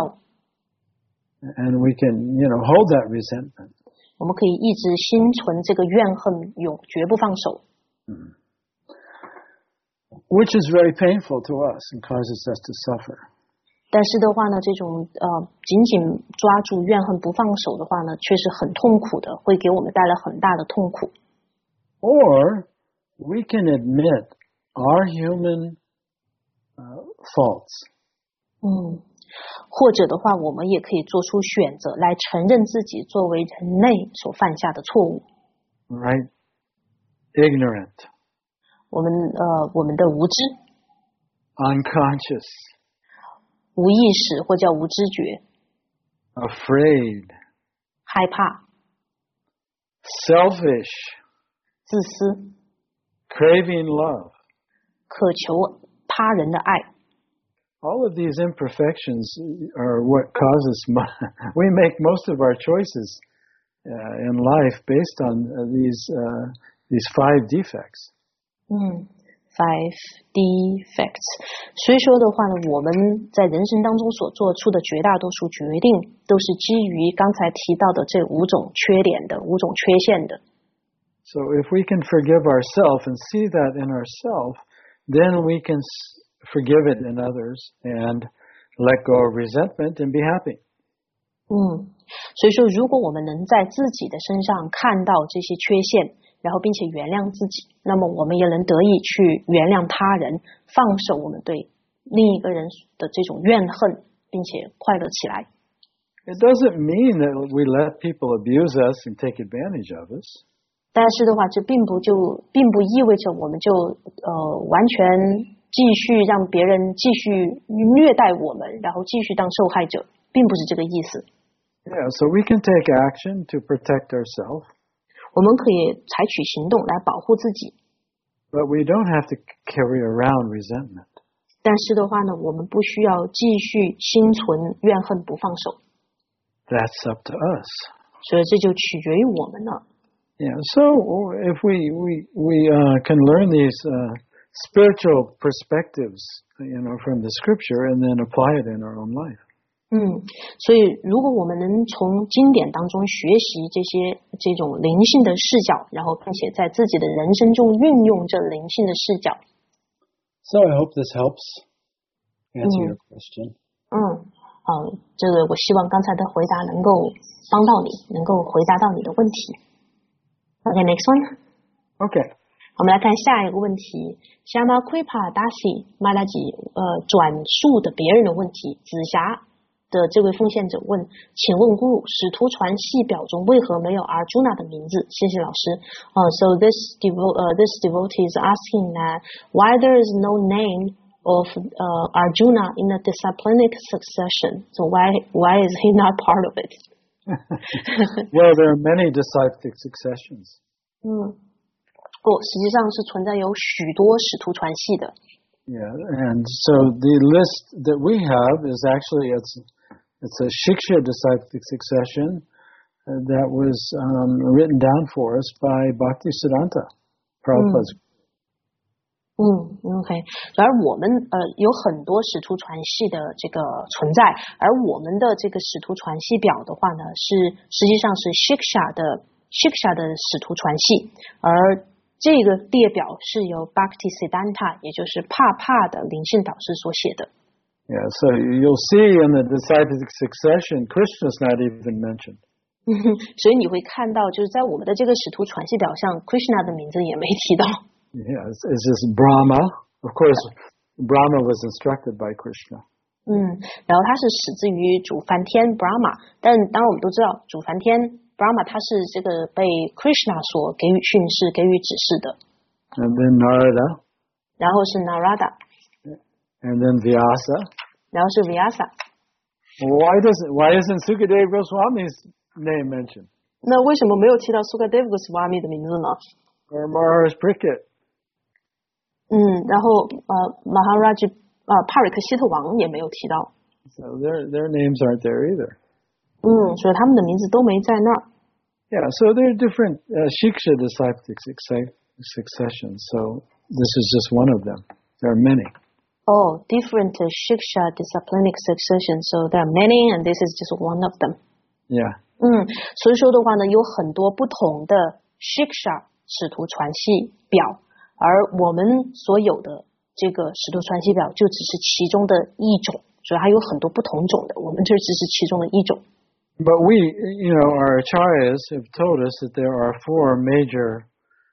And we can, you know, hold that resentment. 我们可以一直心存这个怨恨，永绝不放手。 Mm. Which is very painful to us and causes us to suffer. 但是的话呢，这种呃紧紧抓住怨恨不放手的话呢，却是很痛苦的，会给我们带来很大的痛苦。 Or we can admit our human uh, faults. 嗯，或者的话，我们也可以做出选择来承认自己作为人类所犯下的错误。 Right? Ignorant. 我们呃我们的无知。 Unconscious. 无意识或叫无知觉。 Afraid. 害怕。 Selfish. 自私。 Craving love. 渴求他人的爱。 All of these imperfections are what causes we make most of our choices uh, in life based on uh, these uh, these five defects. 嗯 ，five defects。所以说的话呢，我们在人生当中所做出的绝大多数决定，都是基于刚才提到的这五种缺点的、五种缺陷的。 So if we can forgive ourselves and see that in ourselves, then we can forgive it in others and let go of resentment and be happy. 嗯，所以说，如果我们能在自己的身上看到这些缺陷，然后并且原谅自己，那么我们也能得以去原谅他人，放手我们对另一个人的这种怨恨，并且快乐起来。 It doesn't mean that we let people abuse us and take advantage of us. 但是的话，这并不就并不意味着我们就呃完全继续让别人继续虐待我们，然后继续当受害者，并不是这个意思。 Yeah, so we can take action to protect ourselves. 我们可以采取行动来保护自己。 But we don't have to carry around resentment. 但是的话呢，我们不需要继续心存怨恨不放手。 That's up to us. 所以这就取决于我们了。 Yeah, so if we we we uh, can learn these uh, spiritual perspectives, you know, from the scripture, and then apply it in our own life. 嗯，所以如果我们能从经典当中学习这些这种灵性的视角，然后并且在自己的人生中运用这灵性的视角。 So I hope this helps answer your question. 嗯，好，这个我希望刚才的回答能够帮到你，能够回答到你的问题。Okay, next one. Okay. 我们来看下一个问题。Shama Kripa Dasi Malaji 呃转述的别人的问题，紫霞的这位奉献者问，请问咕噜，使徒传系表中为何没有 Arjuna 的名字？谢谢老师。Uh, so this devo uh, this devotee is asking that why there is no name of uh, Arjuna in the disciplinic succession. So why why is he not part of it? Well, there are many disciplic successions. 嗯，哦，实际上是存在有许多使徒传系的。 Yeah, and so the list that we have is actually it's it's a Shiksha disciplic succession uh, that was um, written down for us by Bhaktisiddhanta Prabhupada. 嗯, 嗯 ，OK。而我们呃有很多使徒传系的这个存在，而我们的这个使徒传系表的话呢，是实际上是 Shiksha 的 Shiksha 的使徒传系，而这个列表是由 Bhaktisiddhanta 也就是帕帕的灵性导师所写的。 Yeah, so you'll see in the disciplic succession, Krishna's not even mentioned. 所以你会看到，就是在我们的这个使徒传系表上 ，Krishna 的名字也没提到。 Yeah, it's, it's just Brahma. Of course, Brahma was instructed by Krishna. 嗯，然后他是始自于主梵天 Brahma， 但当然我们都知道主梵天 Brahma 他是这个被 Krishna 所给予训示、给予指示的。 And then Narada. 然后是 Narada. And then Vyasa. 然后是 Vyasa. Why doesn't Why isn't Sukadeva Goswami's name mentioned? 那为什么没有提到 Sukadeva Goswami 的名字呢？ Or Maharaj Parikshit? 嗯，然后呃 ，Maharaj 呃帕瑞克希特王也没有提到。 So their their names aren't there either. 嗯，所以他们的名字都没在那儿。 Yeah, so there are different uh, Shiksha disciplic successions. So this is just one of them. There are many. Oh, different uh, Shiksha disciplinic successions. So there are many, and this is just one of them. Yeah. 嗯，所以说的话呢，有很多不同的 Shiksha 使徒传系表。而我们所有的这个使徒传系表就只是其中的一种，所以还有很多不同种的，我们这只是其中的一种。 But we, you know, our acharyas have told us that there are four major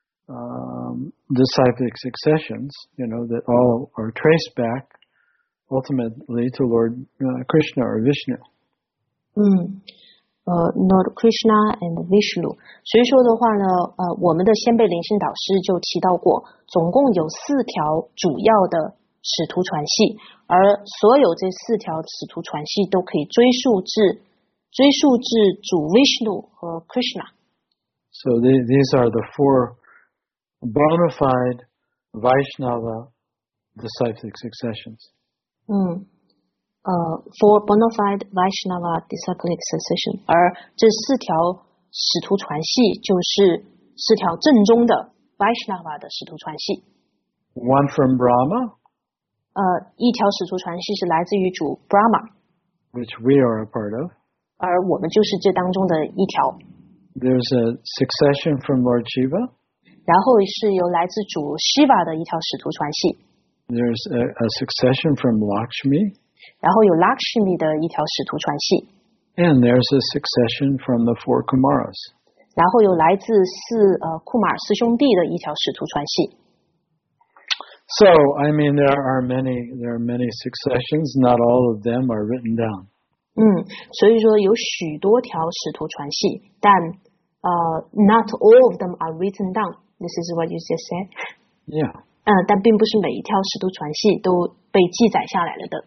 um, disciplic successions, you know, that all are traced back ultimately to Lord uh, Krishna or Vishnu. 嗯。呃 Lord Krishna and Vishnu， 所以说的话呢，呃，我们的先辈灵性导师就提到过，总共有四条主要的使徒传系，而所有这四条使徒传系都可以追溯至追溯至主 Vishnu 和 Krishna。 So they, these are the four bona fide Vaishnava disciplic successions. 嗯。呃 for bona fide Vaishnava disciplic succession， 而这四条使徒传系就是四条正宗的 Vaishnava 的使徒传系。 One from Brahma， 呃，一条使徒传系是来自于主 Brahma， which we are a part of， 而我们就是这当中的一条。 There's a succession from Lord Shiva， 然后是由来自主 Shiva 的一条使徒传系。 There's a, a succession from Lakshmi， 然后有 Lakshmi 的一条使徒传系 ，and there's a succession from the four Kumaras， 然后有来自四呃库马尔四兄弟的一条使徒传系。 So I mean, there are many, there are many successions. Not all of them are written down. 嗯，所以说有许多条使徒传系，但呃 not all of them are written down. This is what you just said. Yeah. 嗯，但并不是每一条使徒传系都被记载下来了的。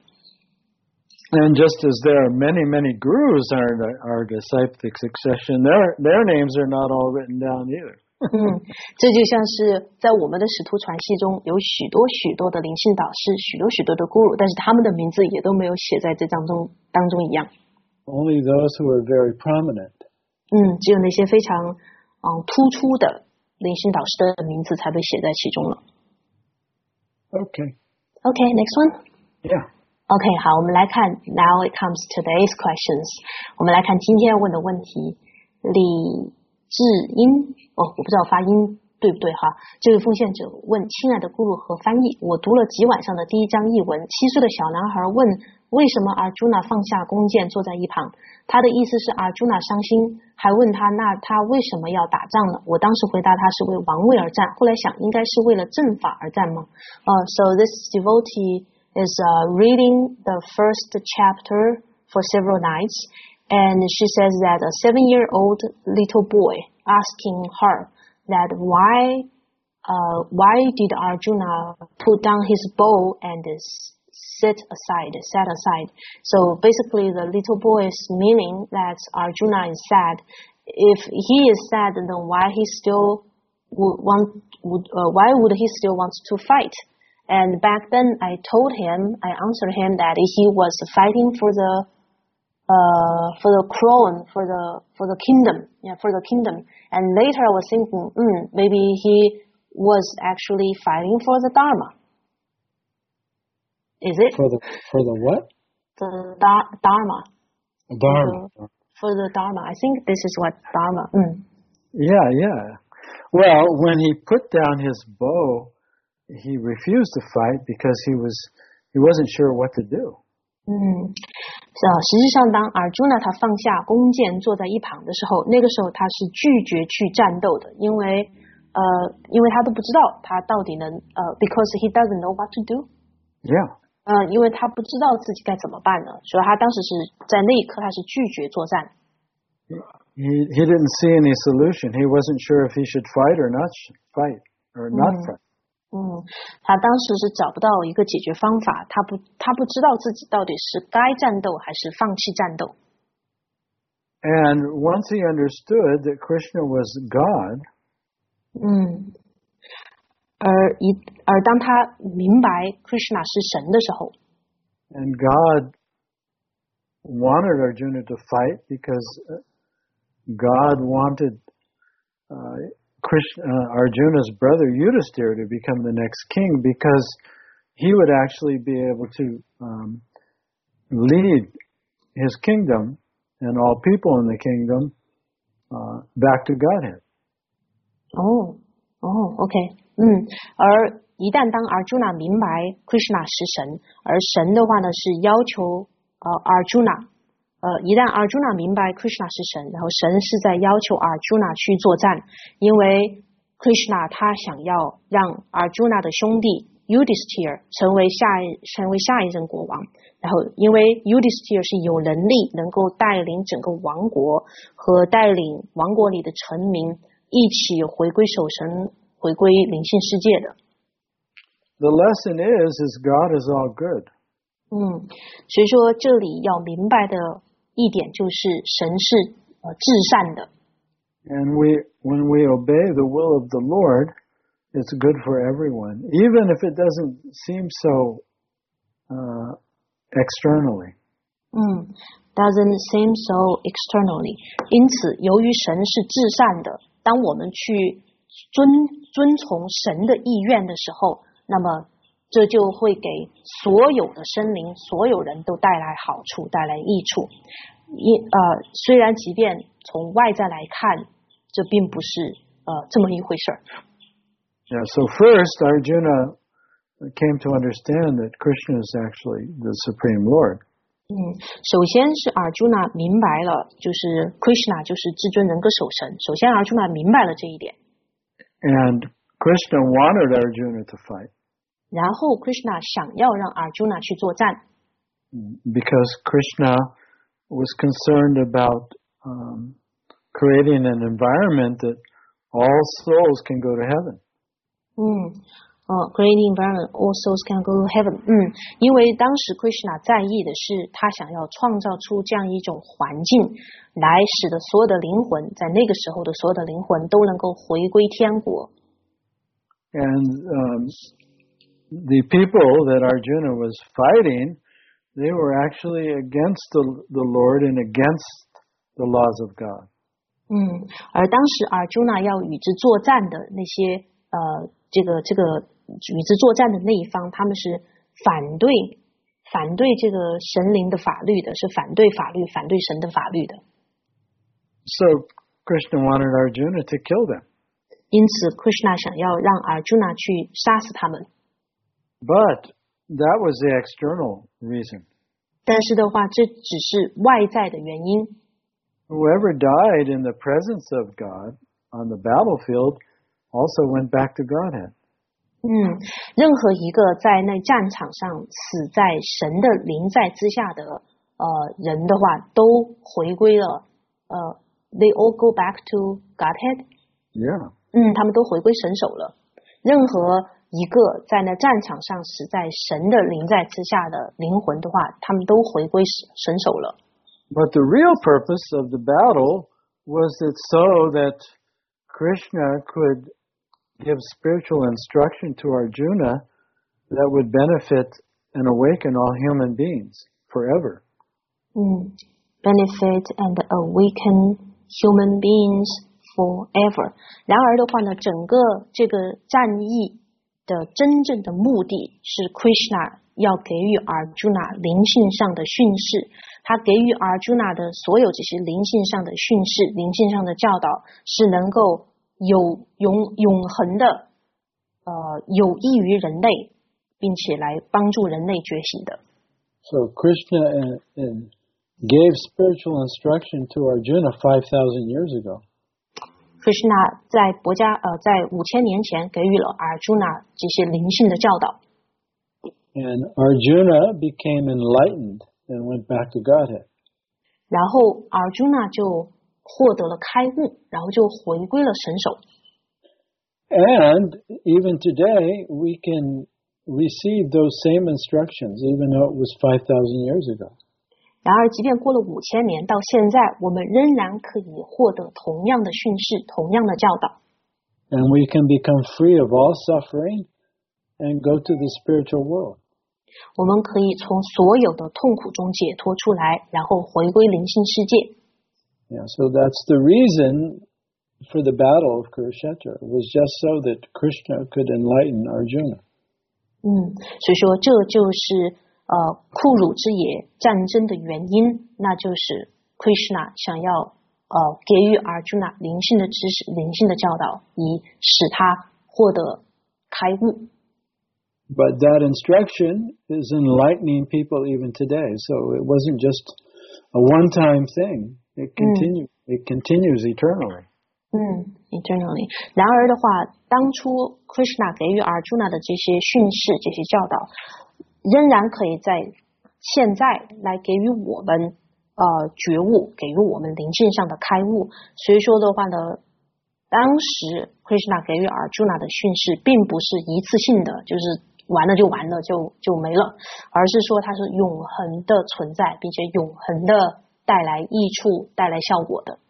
And just as there are many, many gurus are are disciplic succession, their their names are not all written down either. 嗯，这就像是在我们的使徒传系中有许多许多的灵性导师，许多许多的 guru， 但是他们的名字也都没有写在这当中当中一样。 Only those who are very prominent. 嗯，只有那些非常嗯突出的灵性导师的名字才被写在其中了。 Okay. Okay, next one. Yeah. Okay, 好，我们来看 Now it comes to today's questions. 我们来看今天要问的问题。李智英，哦，我不知道发音对不对哈？这位奉献者问：亲爱的咕噜和翻译，我读了几晚上的第一章译文。七岁的小男孩问：为什么Arjuna放下弓箭坐在一旁？他的意思是Arjuna伤心，还问他那他为什么要打仗呢？我当时回答他是为王位而战，后来想应该是为了正法而战吗？呃、uh, So this devotee is uh, reading the first chapter for several nights, and she says that a seven-year-old little boy asking her that why uh, why did Arjuna put down his bow and set aside, set aside. So basically the little boy is meaning that Arjuna is sad. If he is sad, then why he still would want, would, uh, why would he still want to fight? And back then I told him, I answered him that he was fighting for the uh, for the crown, for the, for the kingdom, yeah, for the kingdom. And later I was thinking, mm, maybe he was actually fighting for the Dharma. Is it? For the, for the what? The da- Dharma. Dharma. For the, for the Dharma. I think this is what Dharma, mm. Yeah, yeah. Well, when he put down his bow, he refused to fight because he was, he wasn't sure what to do. 嗯，是啊，实际上当 Arjuna 他放下弓箭坐在一旁的时候，那个时候他是拒绝去战斗的，因为呃，因为他都不知道他到底能呃 ，because he doesn't know what to do. Yeah. 呃，因为他不知道自己该怎么办呢，所以他当时是在那一刻他是拒绝作战。 He he didn't see any solution. He wasn't sure if he should fight or not fight or not fight. 嗯，他当时是找不到一个解决方法，他不他不知道自己到底是该战斗还是放弃战斗。 And once he understood that Krishna was God, 嗯，而一而当他明白 Krishna 是神的时候 and God wanted Arjuna to fight because God wanted uh, Krishna, uh, Arjuna's brother Yudhisthira to become the next king because he would actually be able to um, lead his kingdom and all people in the kingdom uh, back to Godhead. 哦哦 ，OK， 嗯，而一旦当 Arjuna 明白 Krishna 是神，而神的话呢是要求呃 Arjuna。呃，一旦 Arjuna 明白 Krishna 是神，然后神是在要求 Arjuna 去作战，因为 Krishna 他想要让 Arjuna 的兄弟 Yudhisthira 成为下一成为下一任国王，然后因为 Yudhisthira 是有能力能够带领整个王国和带领王国里的臣民一起回归守神，回归灵性世界的。 The lesson is, is God is all good. 嗯，所以说这里要明白的一点就是神是呃至善的。 And we, when we obey the will of the Lord, it's good for everyone, even if it doesn't seem so uh, externally. 嗯 ，doesn't seem so externally. 因此，由于神是至善的，当我们去遵遵从神的意愿的时候，那么这就会给所有的生灵、所有人都带来好处、带来益处。因呃，虽然即便从外在来看，这并不是呃这么一回事儿。 Yeah. So first, Arjuna came to understand that Krishna is actually the Supreme Lord. 嗯，首先是 Arjuna 明白了，就是 Krishna 就是至尊人格守神。首先 Arjuna 明白了这一点。 And Krishna wanted Arjuna to fight. 然后 Krishna 想要让 Arjuna 去作战。 Because Krishna was concerned about um, creating an environment that all souls can go to heaven. 嗯，呃 creating environment all souls can go to heaven. 嗯，因为当时 Krishna 在意的是他想要创造出这样一种环境，来使得所有的灵魂在那个时候的所有的灵魂都能够回归天国。 And um, the people that Arjuna was fighting, they were actually against the, the Lord and against the laws of God. 嗯， 嗯，而当时 Arjuna 要与之作战的那些呃，这个这个与之作战的那一方，他们是反对反对这个神灵的法律的，是反对法律、反对神的法律的。 So Krishna wanted Arjuna to kill them. 因此 Krishna 想要让 Arjuna 去杀死他们。 But that was the external reason. 但是的话，这只是外在的原因。 Whoever died in the presence of God on the battlefield also went back to Godhead. 嗯，任何一个在那战场上死在神的临在之下的呃人的话，都回归了呃 ，they all go back to Godhead. Yeah. 嗯，他们都回归神手了。任何一个在那战场上死在神的临在之下的灵魂的话，他们都回归神手了。 But the real purpose of the battle was that so that Krishna could give spiritual instruction to Arjuna that would benefit and awaken all human beings forever. 嗯 benefit and awaken human beings forever. 然而的话呢，整个这个战役的真正的目的是 Krishna 要给予 Arjuna 灵性上的训示，他给予 Arjuna 的所有这些灵性上的训示、灵性上的教导，是能够有永永恒的呃有益于人类，并且来帮助人类觉醒的。 So Krishna uh, uh, gave spiritual instruction to Arjuna five thousand years ago. Krishna 在国家呃在五千年前给予了 Arjuna 这些灵性的教导。 And Arjuna became enlightened and went back to Godhead. 然后 Arjuna 就获得了开悟，然后就回归了神手。 And even today, we can receive those same instructions, even though it was five thousand years ago. 然而，即便过了五千年，到现在，我们仍然可以获得同样的训示，同样的教导。 And we can become free of all suffering and go to the spiritual world. 我们可以从所有的痛苦中解脱出来，然后回归灵性世界。 Yeah, so that's the reason for the battle of Kurukshetra. It was just so that Krishna could enlighten Arjuna. 嗯，所以说这就是呃库鲁之野战争的原因，那就是 Krishna 想要呃给予 Arjuna 灵性的知识、灵性的教导，以使他获得开悟。 But that instruction is enlightening people even today. So it wasn't just a one-time thing. It continues. Mm. It continues eternally. 嗯 eternally. 然而的话，当初 Krishna 给予 Arjuna 的这些训示、这些教导，仍然可以在现在来给予我们呃觉悟，给予我们灵性上的开悟。所以说的话呢，当时 Krishna 给予 Arjuna 的训示，并不是一次性的，就是完了就完了，就就没了，而是说它是永恒的存在，并且永恒的带来益处、带来效果的。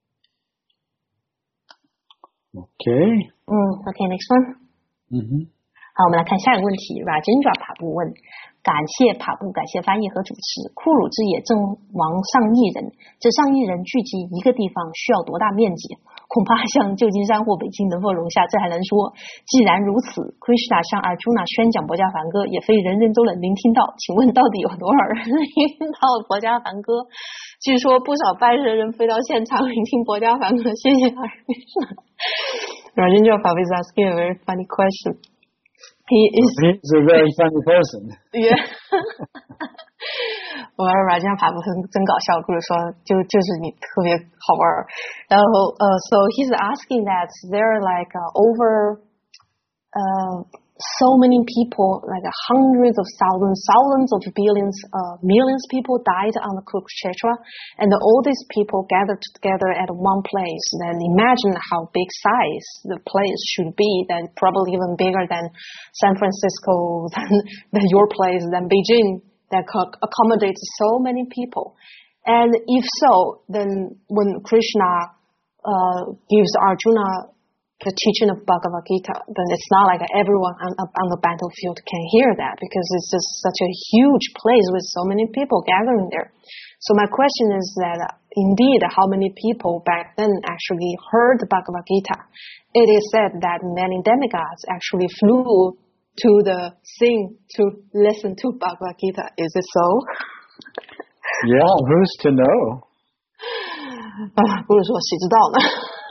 Okay. 嗯 ，OK, next one. 嗯哼。 好，我们来看下一个问题。Rajendra 帕布问：感谢帕布，感谢翻译和主持。库鲁之野阵亡上亿人，这上亿人聚集一个地方需要多大面积？恐怕像旧金山或北京能否容下，这还难说。既然如此 ，Krishna 向 Arjuna 宣讲薄伽梵歌，也非人人都能聆听到。请问到底有多少人聆听到薄伽梵歌？据说不少拜神人飞到现场聆听薄伽梵歌。谢谢 Rajendra Papa is asking a very funny question. He is He's a very funny person. Yeah. 我玩 Rajendra Papa 真搞笑，不是说就就是你特别好玩。然后呃、uh, so he's asking that there are like uh, over uh, so many people, like uh, hundreds of thousands, thousands of billions, uh, millions people died on the Kurukshetra, and all these people gathered together at one place. Then imagine how big size the place should be. That probably even bigger than San Francisco, than, than your place, than Beijing. That could accommodate so many people. And if so, then when Krishna uh, gives Arjuna the teaching of Bhagavad Gita, then it's not like everyone on, on the battlefield can hear that, because it's just such a huge place with so many people gathering there. So my question is that indeed how many people back then actually heard the Bhagavad Gita. It is said that many demigods actually flew to the scene to listen to Bhagavad Gita. Is it so? Yeah, who's to know? 啊，不是说谁知道呢？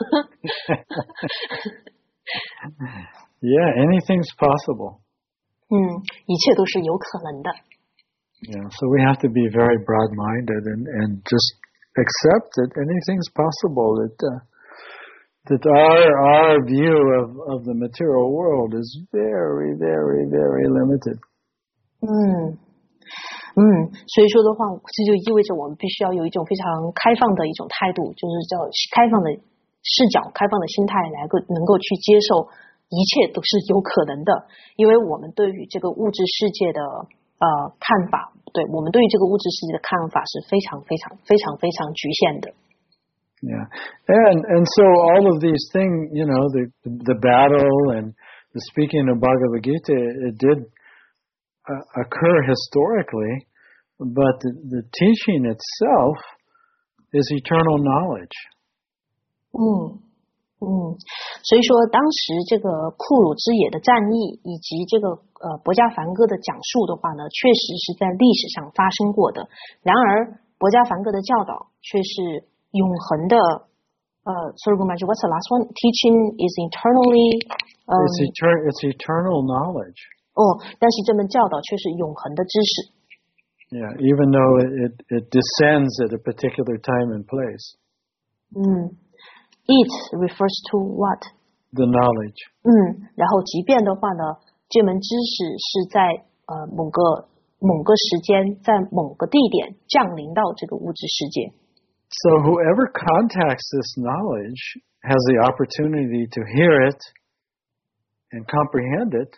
Yeah, anything's possible. 嗯，一切都是有可能的。 Yeah, so we have to be very broad-minded and, and just accept that anything's possible. That uh, that our our view of, of the material world is very, very, very limited. 嗯嗯，所以说的话，这就意味着我们必须要有一种非常开放的一种态度，就是叫开放的视角、开放的心态，来够能够去接受一切都是有可能的。因为我们对于这个物质世界的呃看法，对我们对于这个物质世界的看法是非常非常非常非常局限的。 Yeah, and and so all of these things, you know, the the battle and the speaking of Bhagavad Gita, it did uh, occur historically, but the, the teaching itself is eternal knowledge. 嗯嗯，所以说当时这个库鲁之野的战役以及这个呃博伽梵歌的讲述的话呢，确实是在历史上发生过的。然而博伽梵歌的教导却是永恒的。呃 ，Sorry, Guruji, what's the last one? Teaching is eternally. Um, it's eternal. It's eternal knowledge. 哦，但是这门教导却是永恒的知识。 Yeah, even though it it descends at a particular time and place. 嗯 ，It refers to what? The knowledge. 嗯，然后即便的话呢，这门知识是在呃某个某个时间，在某个地点降临到这个物质世界。 So whoever contacts this knowledge has the opportunity to hear it and comprehend it.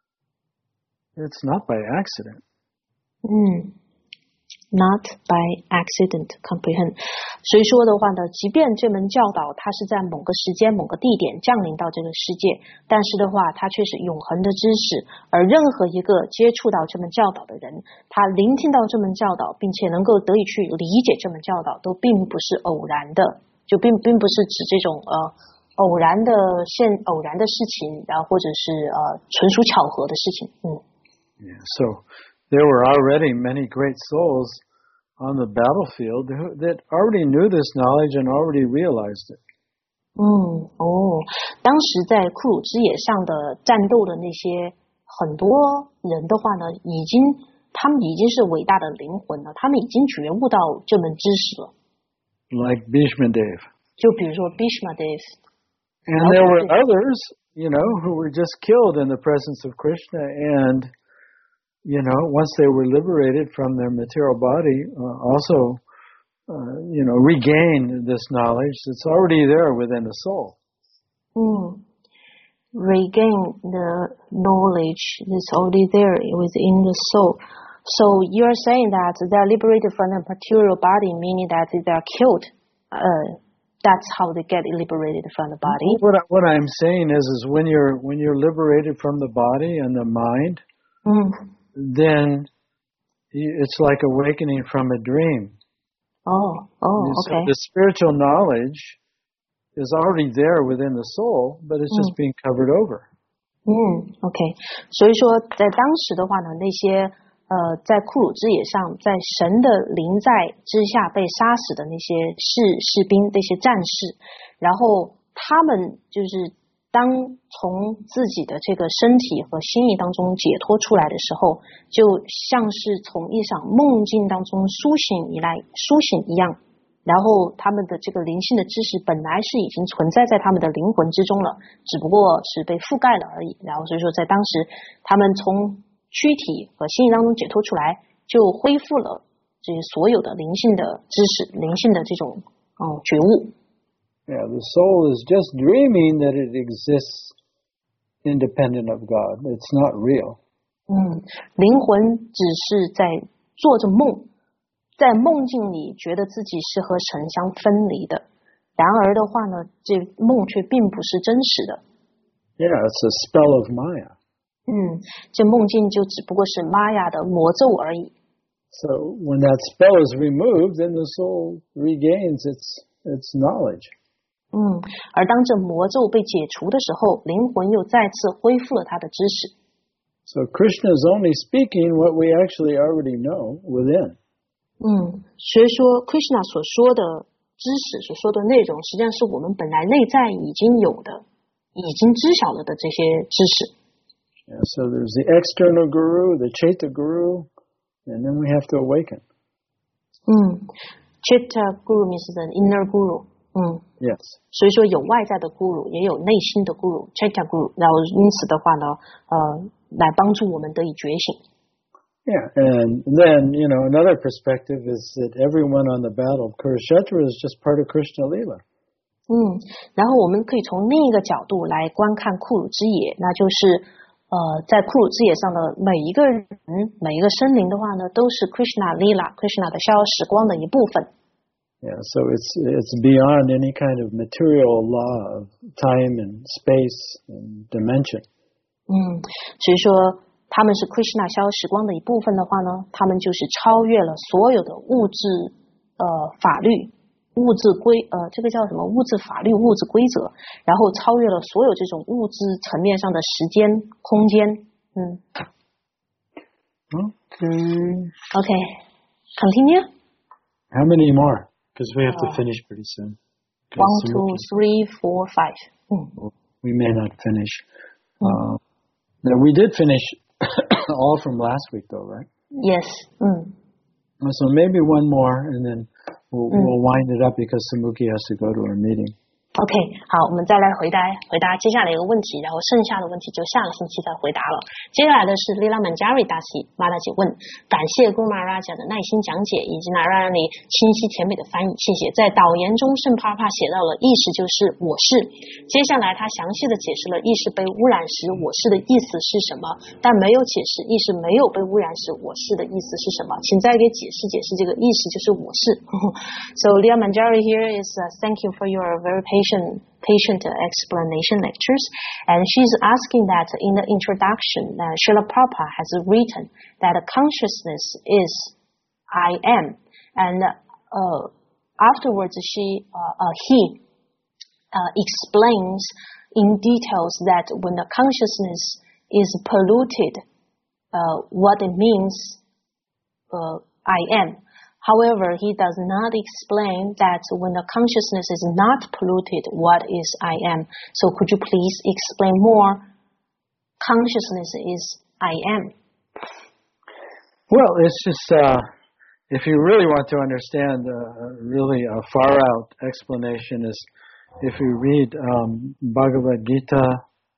It's not by accident. 嗯 ，Not by accident, comprehend. 所以说的话呢，即便这门教导它是在某个时间、某个地点降临到这个世界，但是的话，它却是永恒的知识。而任何一个接触到这门教导的人，他聆听到这门教导，并且能够得以去理解这门教导，都并不是偶然的，就并并不是指这种呃偶然的现偶然的事情，然后或者是呃纯属巧合的事情。嗯。 Yeah, so there were already many great souls on the battlefield who, that already knew this knowledge and already realized it. 嗯，哦，当时在库鲁之野上的战斗的那些很多人的话呢，已经他们已经是伟大的灵魂了，他们已经觉悟到这门知识了。 Like Bhishma Dev. 就比如说 Bhishma Dev. And there were others, you know, who were just killed in the presence of Krishna and you know, once they were liberated from their material body, uh, also, uh, you know, regain this knowledge that's already there within the soul. Mm. Regain the knowledge that's already there within the soul. So you're saying that they're liberated from the material body, meaning that they're killed. Uh, that's how they get liberated from the body. What, I, what I'm saying is, is when you're when you're liberated from the body and the mind, mm. then it's like awakening from a dream. Oh, oh, so okay. The spiritual knowledge is already there within the soul, but it's just mm. being covered over. 嗯 ，OK。所以说，在当时的话呢，那些呃在库鲁之野上，在神的临在之下被杀死的那些士士兵、那些战士，然后他们就是当从自己的这个身体和心意当中解脱出来的时候，就像是从一场梦境当中苏醒以来苏醒一样，然后他们的这个灵性的知识本来是已经存在在他们的灵魂之中了，只不过是被覆盖了而已。然后所以说在当时他们从躯体和心意当中解脱出来，就恢复了这些所有的灵性的知识、灵性的这种嗯觉悟。 Yeah, the soul is just dreaming that it exists independent of God. It's not real. 嗯，灵魂只是在做着梦，在梦境里觉得自己是和神相分离的。然而的话呢，这梦却并不是真实的。 Yeah, it's a spell of Maya. 嗯，这梦境就只不过是玛雅的魔咒而已。 So when that spell is removed, then the soul regains its its knowledge. 嗯，而当这魔咒被解除的时候，灵魂又再次恢复了他的知识。 So Krishna is only speaking what we actually already know within. 嗯，所以说 Krishna 所说的知识、所说的内容，实际上是我们本来内在已经有的、已经知晓了的这些知识。 Yeah, so there's the external guru, the Chaita guru, and then we have to awaken. 嗯 Chaita guru means the inner guru. 嗯 Yes. 所以说有外在的 guru， 也有内心的 guru Chaita guru。然后因此的话呢，呃，来帮助我们得以觉醒。 Yeah, and then, you know, another perspective is that everyone on the battle of Kurukshetra is just part of Krishna Lila. 嗯，然后我们可以从另一个角度来观看库鲁之野，那就是呃，在库鲁之野上的每一个人、每一个生灵的话呢，都是 Krishna Lila Krishna 的逍遥时光的一部分。 Yeah, so it's it's beyond any kind of material law of time and space and dimension. 嗯，所以说他们是 Krishna 逍遥时光的一部分的话呢，他们就是超越了所有的物质呃法律。物质规呃，这个叫什么？物质法律、物质规则，然后超越了所有这种物质层面上的时间、空间。嗯。 Okay. Okay. Continue. How many more? Because we have to finish pretty soon. One, two, three, four, five. Mm. We may not finish. Mm. Uh, now we did finish all from last week, though, right? Yes. Mm. So maybe one more, and then we'll, mm. we'll wind it up because Samuki has to go to her meeting. OK， 好，我们再来回答回答接下来一个问题，然后剩下的问题就下个星期再回答了。接下来的是 Lila Manjari 大西马大姐问，感谢 Guru Maharaja 的耐心讲解以及 Narayani 清晰甜美的翻译，谢谢。在导言中，圣帕帕写到了意识就是我是，接下来他详细的解释了意识被污染时我是的意思是什么，但没有解释意识没有被污染时我是的意思是什么，请再给解释解释这个意识就是我是。So Lila Manjari here is、uh, thank you for your very patient patient explanation lectures, and she's asking that in the introduction, uh, Srila Prabhupada has written that consciousness is I am, and uh, afterwards she uh, uh, he uh, explains in details that when the consciousness is polluted, uh, what it means uh, I am. However, he does not explain that when the consciousness is not polluted, what is I am. So could you please explain more? Consciousness is I am. Well, it's just, uh, if you really want to understand uh, really a far-out explanation is if you read um, Bhagavad Gita,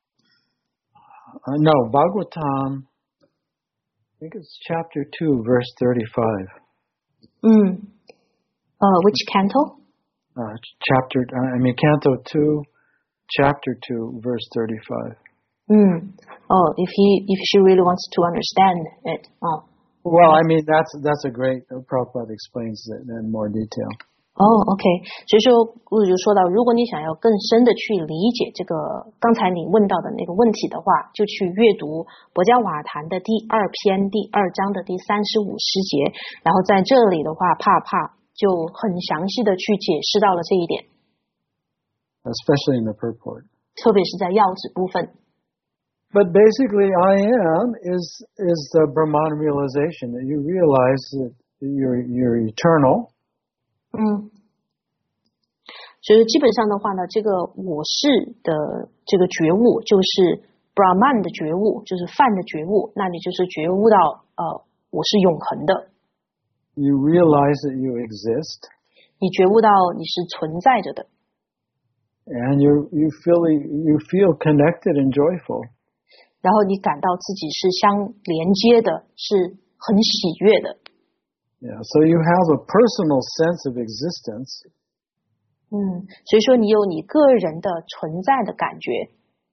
uh, no, Bhagavatam, I think it's chapter two, verse thirty-five. Mm. Uh, which canto? Uh, chapter, uh, I mean, canto two, chapter two, verse thirty-five. Mm. Oh, if he, if she really wants to understand it. Oh. Well, I mean, that's that's a great, uh, Prabhupada explains it in more detail. 哦、oh, ，OK， 所以说我就说到，如果你想要更深的去理解这个刚才你问到的那个问题的话，就去阅读《博伽瓦坛》的第二篇第二章的第三十五诗节，然后在这里的话，帕帕就很详细的去解释到了这一点。 Especially in the purport. 特别是在要旨部分。 But basically, I am is is the Brahman realization that you realize that you're you're eternal. 嗯，所以基本上的话呢，这个我是的这个觉悟就是 Brahman 的觉悟，就是梵的觉悟，那你就是觉悟到呃我是永恒的。 You realize that you exist. 你觉悟到你是存在着的。 And you you feel you feel connected and joyful. 然后你感到自己是相连接的，是很喜悦的。 Yeah, so you have a personal sense of existence. 嗯，所以说你有你个人的存在的感觉。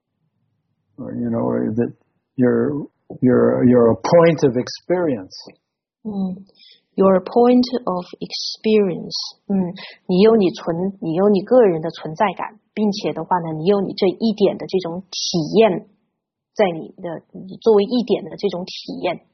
Or you know, or that you're you're you're a point of experience. 嗯 ，your point of experience. 嗯，你有你存，你有你个人的存在感，并且的话呢，你有你这一点的这种体验，在你的你作为一点的这种体验。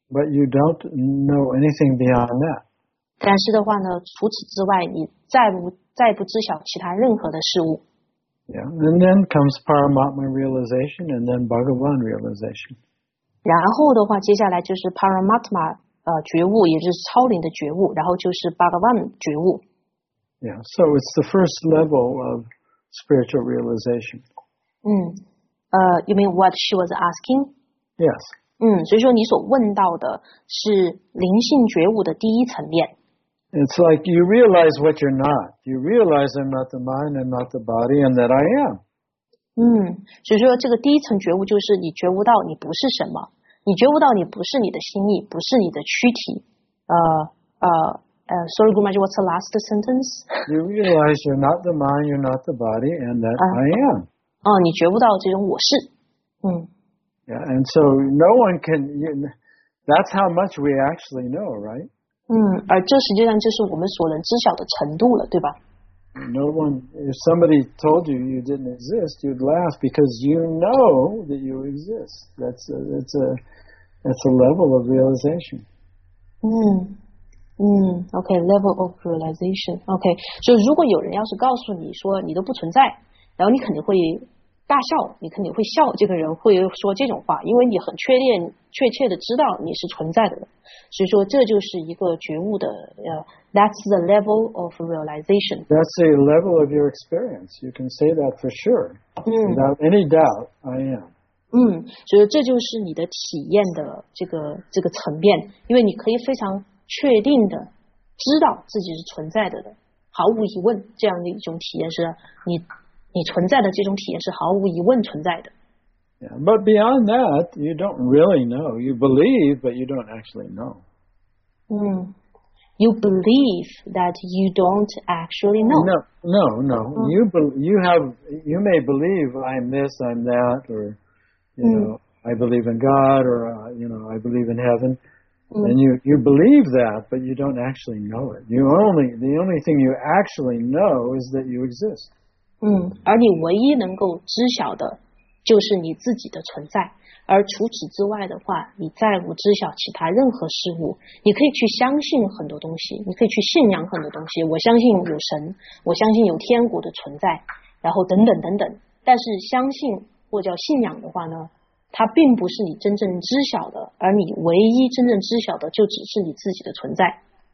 but you don't know anything beyond that. 但是的话呢，除此之外，你再不再不知晓其他任何的事物。 Yeah, and then comes Paramatma realization, and then Bhagavan realization. 然后的话，接下来就是 Paramatma 呃觉悟，也就是超灵的觉悟，然后就是 Bhagavan 觉悟。 Yeah, so it's the first level of spiritual realization. 嗯，呃 ，You mean what she was asking? Yes. 嗯，所以说你所问到的是灵性觉悟的第一层面。 It's like you realize what you're not. You realize I'm not the mind, I'm not the body, and that I am. 嗯，所以说这个第一层觉悟就是你觉悟到你不是什么，你觉悟到你不是你的心意，不是你的躯体。呃呃呃 ，Sorry, Guruji, what's the last sentence? You realize you're not the mind, you're not the body, and that uh, I am. 哦，你觉悟到这种我是。嗯。 Yeah, and so no one can. You, that's how much we actually know, right? 嗯，而这实际上就是我们所能知晓的程度了，对吧？ No one, if somebody told you you didn't exist, you'd laugh because you know that you exist. That's a, that's a, that's a level of realization. 嗯嗯 ，OK, level of realization. OK, 所以如果有人要是告诉你说你都不存在，然后你肯定会大笑，你肯定会笑，这个人会说这种话，因为你很确定、确切的知道你是存在的人，所以说这就是一个觉悟的，呃 ，That's the level of realization. That's the level of your experience. You can say that for sure, without any doubt. I am. 嗯，所以这就是你的体验的这个这个层面，因为你可以非常确定的知道自己是存在的的，毫无疑问，这样的一种体验是你。你存在的这种体验是毫无疑问存在的。 Yeah, but beyond that, you don't really know. You believe, but you don't actually know. 嗯 You believe that you don't actually know. No, no, no. Mm. You be, you have you may believe I'm this, I'm that, or you mm. know I believe in God, or uh, you know I believe in heaven, mm. and you you believe that, but you don't actually know it. You only the only thing you actually know is that you exist. 嗯，而你唯一能够知晓的，就是你自己的存在。而除此之外的话，你再无知晓其他任何事物。你可以去相信很多东西，你可以去信仰很多东西。我相信有神，我相信有天国的存在，然后等等等等。但是相信或叫信仰的话呢，它并不是你真正知晓的，而你唯一真正知晓的，就只是你自己的存在。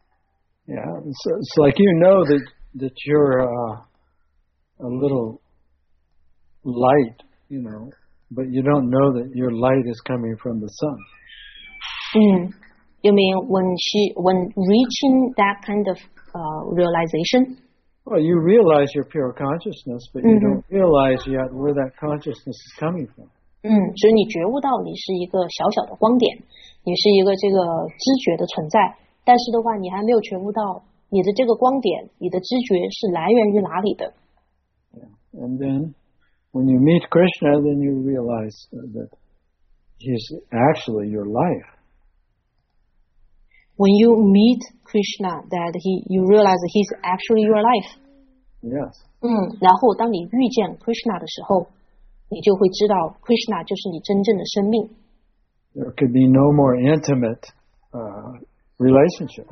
Yeah, it's, it's like you know that that you're. Uh... a little light, you know, but you don't know that your light is coming from the sun. Mm. You mean when she, when reaching that kind of uh, realization? Well, you realize your pure consciousness, but you mm-hmm. don't realize yet where that consciousness is coming from. 嗯，所以你觉悟到你是一个小小的光点，你是一个这个知觉的存在，但是的话，你还没有觉悟到你的这个光点，你的知觉是来源于哪里的。 Yeah. And then when you meet Krishna, then you realize that he's actually your life. When you meet Krishna, that he, you realize that he's actually your life. Yes. 嗯，然后当你遇见 Krishna 的时候，你就会知道 Krishna 就是你真正的生命。 There could be no more intimate uh, relationship.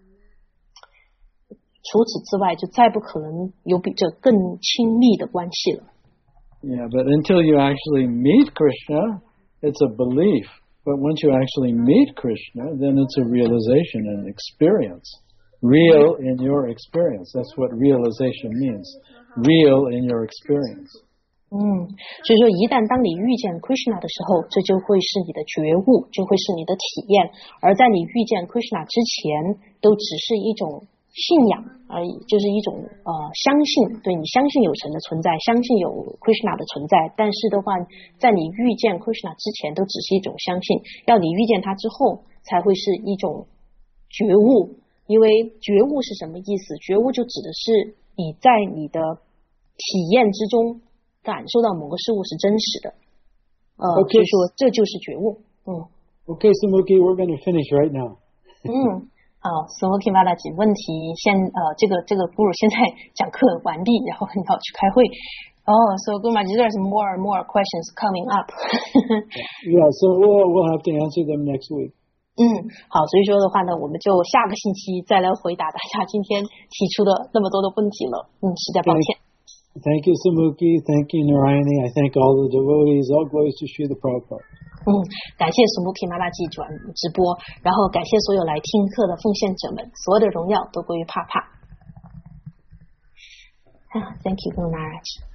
除此之外，就再不可能有比这更亲密的关系了。 Yeah, but until you actually meet Krishna, it's a belief. But once you actually meet Krishna, then it's a realization and experience. Real in your experience. That's what realization means. Real in your experience. 嗯，所以说一旦当你遇见 Krishna 的时候，这就会是你的觉悟，就会是你的体验。而在你遇见 Krishna 之前，都只是一种信仰而已，就是一种呃相信，对你相信有神的存在，相信有 Krishna 的存在。但是的话，在你遇见 Krishna 之前，都只是一种相信。要你遇见他之后，才会是一种觉悟。因为觉悟是什么意思？觉悟就指的是你在你的体验之中感受到某个事物是真实的。呃， okay. 所以说这就是觉悟。嗯。 Okay, Sumuki, we're going to finish right now. 嗯。好 ，Sumuki 问了几问题，现呃，这个这个 Guru 现在讲课完毕，然后你要去开会。Oh, so Guruji, there's more and more questions coming up. Yeah, so we'll we'll have to answer them next week. 嗯，好，所以说的话呢，我们就下个星期再来回答大家今天提出的那么多的问题了。嗯，实在抱歉。 Thank you, Samuki. Thank you, Narayani. I thank all the devotees. All glories to Srila Prabhupada. 嗯，感谢苏木皮妈妈记转直播，然后感谢所有来听课的奉献者们，所有的荣耀都归于帕帕。Thank you, Guru Maharaj.